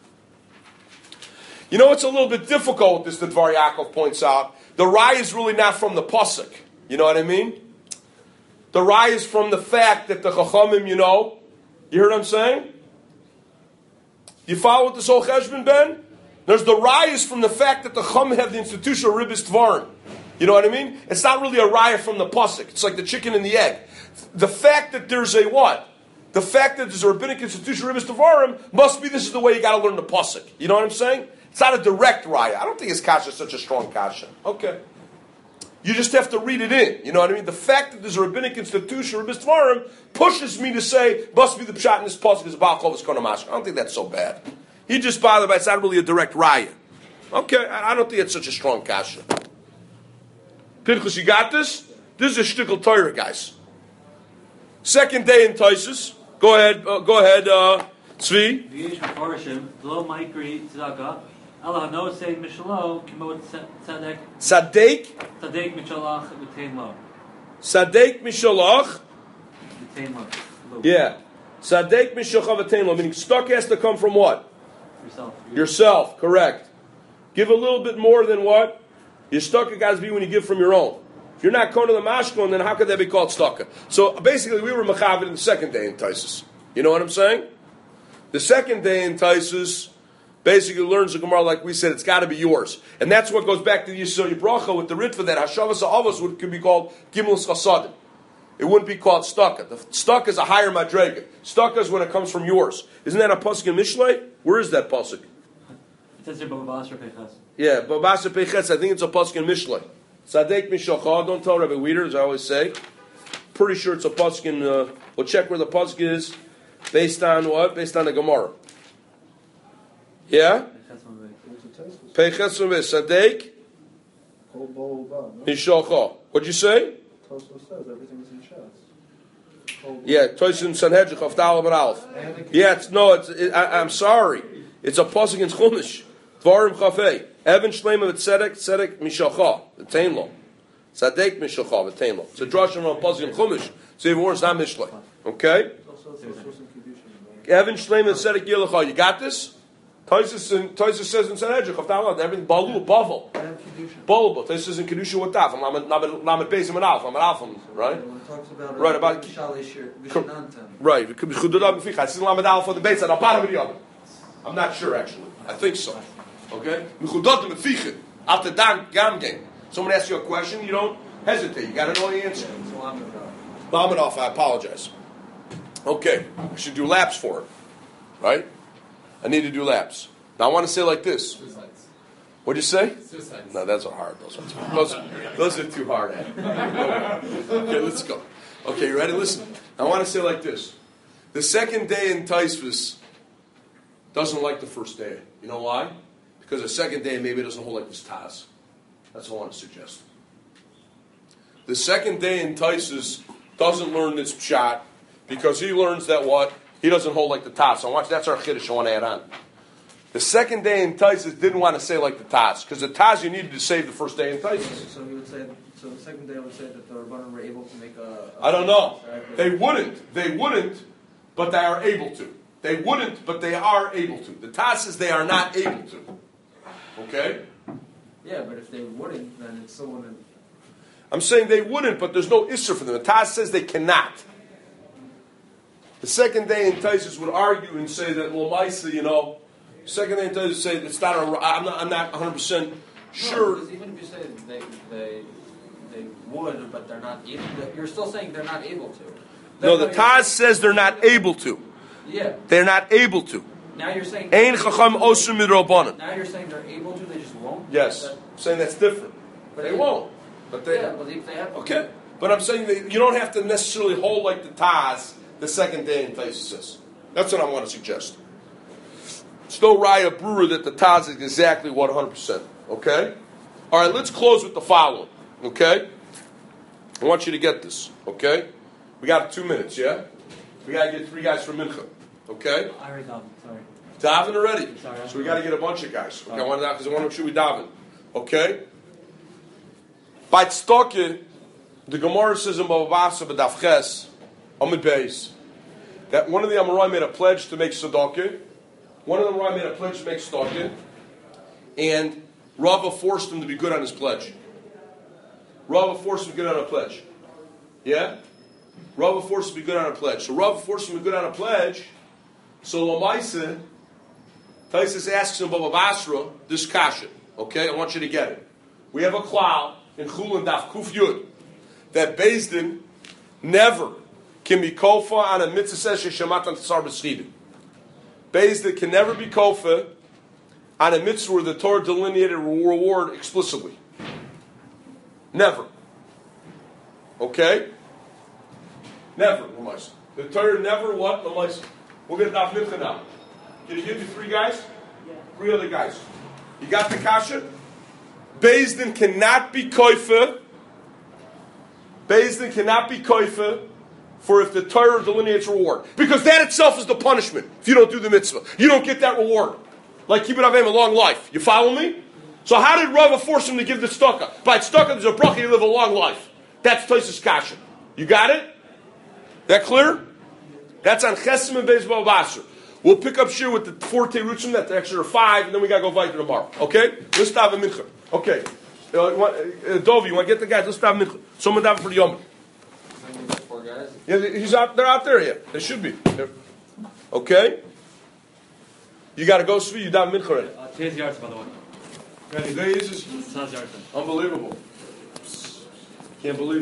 You know, it's a little bit difficult with this that Dvar Yaakov points out. The raya is really not from the pasuk. You know what I mean? The raya is from the fact that the Chachamim, you know, you hear what I'm saying? You follow with this whole cheshbon, Ben? There's the raya is from the fact that the Chachamim have the institution of Ribbis Dvarim. You know what I mean? It's not really a raya from the pasuk. It's like the chicken and the egg. The fact that there's a what? The fact that there's a rabbinic institution of Ribbis Dvarim must be this is the way you got to learn the pasuk. You know what I'm saying? It's not a direct raya. I don't think his kasha is such a strong kasha. Okay. You just have to read it in. You know what I mean? The fact that there's a rabbinic institution, Ribbis Dvarim, pushes me to say, must be the pshat in this pasuk is Baal Chov is Kohen Mashkon. I don't think that's so bad. He just bothered by it's not really a direct raya. Okay, I don't think it's such a strong kasha. Pinchas, you got this? This is a shtickle Torah, guys. Second day in Taisus. Go ahead, Tzvi. V'yesh Mefarshim, Lo Maikri Tzedakah, Allah no say Mishalo, Kimot Tzedek. Sadek. Tzedek Mishalach V'tein Lo. Sadek Mishalach. V'tein Lo. Yeah. Sadek Mishalach V'tein Lo. Meaning stuck has to come from what? Yourself. Yourself, correct. Give a little bit more than what? Your stuck got to be when you give from your own. If you're not Kohen the Mashkon, then how could that be called stucca? So basically, we were mechavid in the second day in Taisus. You know what I'm saying? The second day in Taisus basically learns the Gemara like we said, it's got to be yours. And that's what goes back to the Yisrael Bracha with the Ritva that Hashavas Ha'avos could be called Gimel Chasadim. It wouldn't be called Stucca. The Stucca is a higher Madrega. Stucca is when it comes from yours. Isn't that a Pasuk in Mishlei? Where is that Pasuk? It says here Baba Basra Pechas. Yeah, Babasa Pechetz, I think it's a Pasuk in Mishlei. Sadek Mishacha, don't tell Rabbi Weeder, as I always say. Pretty sure it's a Pasuk in, we'll check where the Pasuk is, based on what? Based on the Gemara. Yeah? Pechetz Sadek Mishacha. What'd you say? Yeah, Tosin Sanhedrin of Dalam and Aleph. Yeah, I'm sorry. It's a Pasuk in Chumash. Dvarim Chafei. Evan Shleima Tzedek, Tzedek Mishacha, the Tainlo. Tzedek Mishacha, the Tainlo. It's a drashim on Pasuk in Chumash. So even worse, not Mishlei. Okay? Evan Shleima Tzedek Yilacha. You got this? Tosis says in Sanhedrin of Dalam, everything Balu, Bavel. Balu, Tosis says in Kedusha with Taf. Lamed Beis and Alf. Lamed Alf, right? Right, about right. It could be Chududab B'ficha. I see Lamed Alf on the base at the bottom of the other. I'm not sure actually. I think so. Okay? Mechudot B'ficha. After Dan Gam game. Someone asks you a question, you don't hesitate. You got to know the answer. Lamed Alf. I apologize. Okay, I should do laps for it, right? I need to do laps. Now I want to say like this. Suicides. What'd you say? Suicides. No, those are hard. Those are too hard. Okay, let's go. Okay, you ready? Listen. I want to say like this. The second day in Taisvis doesn't like the first day. You know why? Because the second day maybe it doesn't hold like this Taz. That's what I want to suggest. The second day in Taisvis doesn't learn this pshat because he learns that what? He doesn't hold like the Taz. So that's our chiddush I want to add on. The second day in Taisus didn't want to say like the Taz, because the Taz you needed to save the first day in Taisus. So he would say. So the second day would say that the Rabbanim were able to make a I don't know. They wouldn't. They wouldn't, but they are able to. They wouldn't, but they are able to. The Taz says they are not able to. Okay? Yeah, but if they wouldn't, then it still wouldn't. I'm saying they wouldn't, but there's no issur for them. The Taz says they cannot. The second day in Taisus would argue and say that Lamaisa, second day in Taisus say it's not. I'm not 100% sure. No, because even if you say they would, but they're not able to, you're still saying they're not able to. No, the Taz says they're not able to. Yeah. They're not able to. Now you're saying. Ein chacham osum midrabanan. Now you're saying they're able to, they just won't. Yes, I'm saying that's different. But They won't. But they. Yeah, but if they have. Okay, but I'm saying that you don't have to necessarily hold like the Taz the second day in Taisus says. That's what I want to suggest. It's no raya brewer that the Taz is exactly 100%. Okay? All right, let's close with the following. Okay? I want you to get this. Okay? We got 2 minutes, yeah? We got to get 3 guys from Mincha. Okay? I already davened, sorry. Daven already. Sorry, So we got to get a bunch of guys. Okay, I want to make sure we daven. Okay? By Tzedakah, the Gemara says in Bava Basra b'Daf Ches, Amud Beis, that one of the Amorai made a pledge to make tzedakah. One of the Amorai made a pledge to make tzedakah, and Rava forced him to be good on his pledge. Rava forced him to be good on a pledge. Yeah? Rava forced him to be good on a pledge. So Rava forced him to be good on a pledge. So Lamaisa, Taisus asks him Bava Basra this kasha. Okay, I want you to get it. We have a klal in Chulin Daf Kuf Yud that Beis Din never can be kofa on a mitzvah says sheshamat on tsar b'schidin. Beis Din can never be kofa on a mitzvah where the Torah delineated reward explicitly. Never. Okay? Never, Lamaisa. The Torah never what, Lamaisa? We'll get Daf Mincha now. Can you give me 3 guys? Yeah. 3 other guys. You got the kasha? Beis Din cannot be kofa. Beis Din cannot be kofa for if the Torah delineates reward. Because that itself is the punishment if you don't do the mitzvah. You don't get that reward. Like Kibbut Avim, a long life. You follow me? So how did Rava force him to give the tzedakah? By tzedakah, there's a bracha, you live a long life. That's Taisus Kasha. You got it? That clear? That's on Chesim and Beis Bava Basra. We'll pick up shir with the 4 terutzim, that's the extra 5, and then we got to go weiter tomorrow. Okay? Let's stop at Mincha. Okay. Dovi, you want to get the guys? Let's stop at Mincha. Someone down for the Yom. 4 guys. Yeah, they're out there, yeah. They should be. Okay? You got to go Svi, you down Mincha already. Today's Yartzah, by the way. Today is Today's Yartzah. unbelievable. Can't believe it.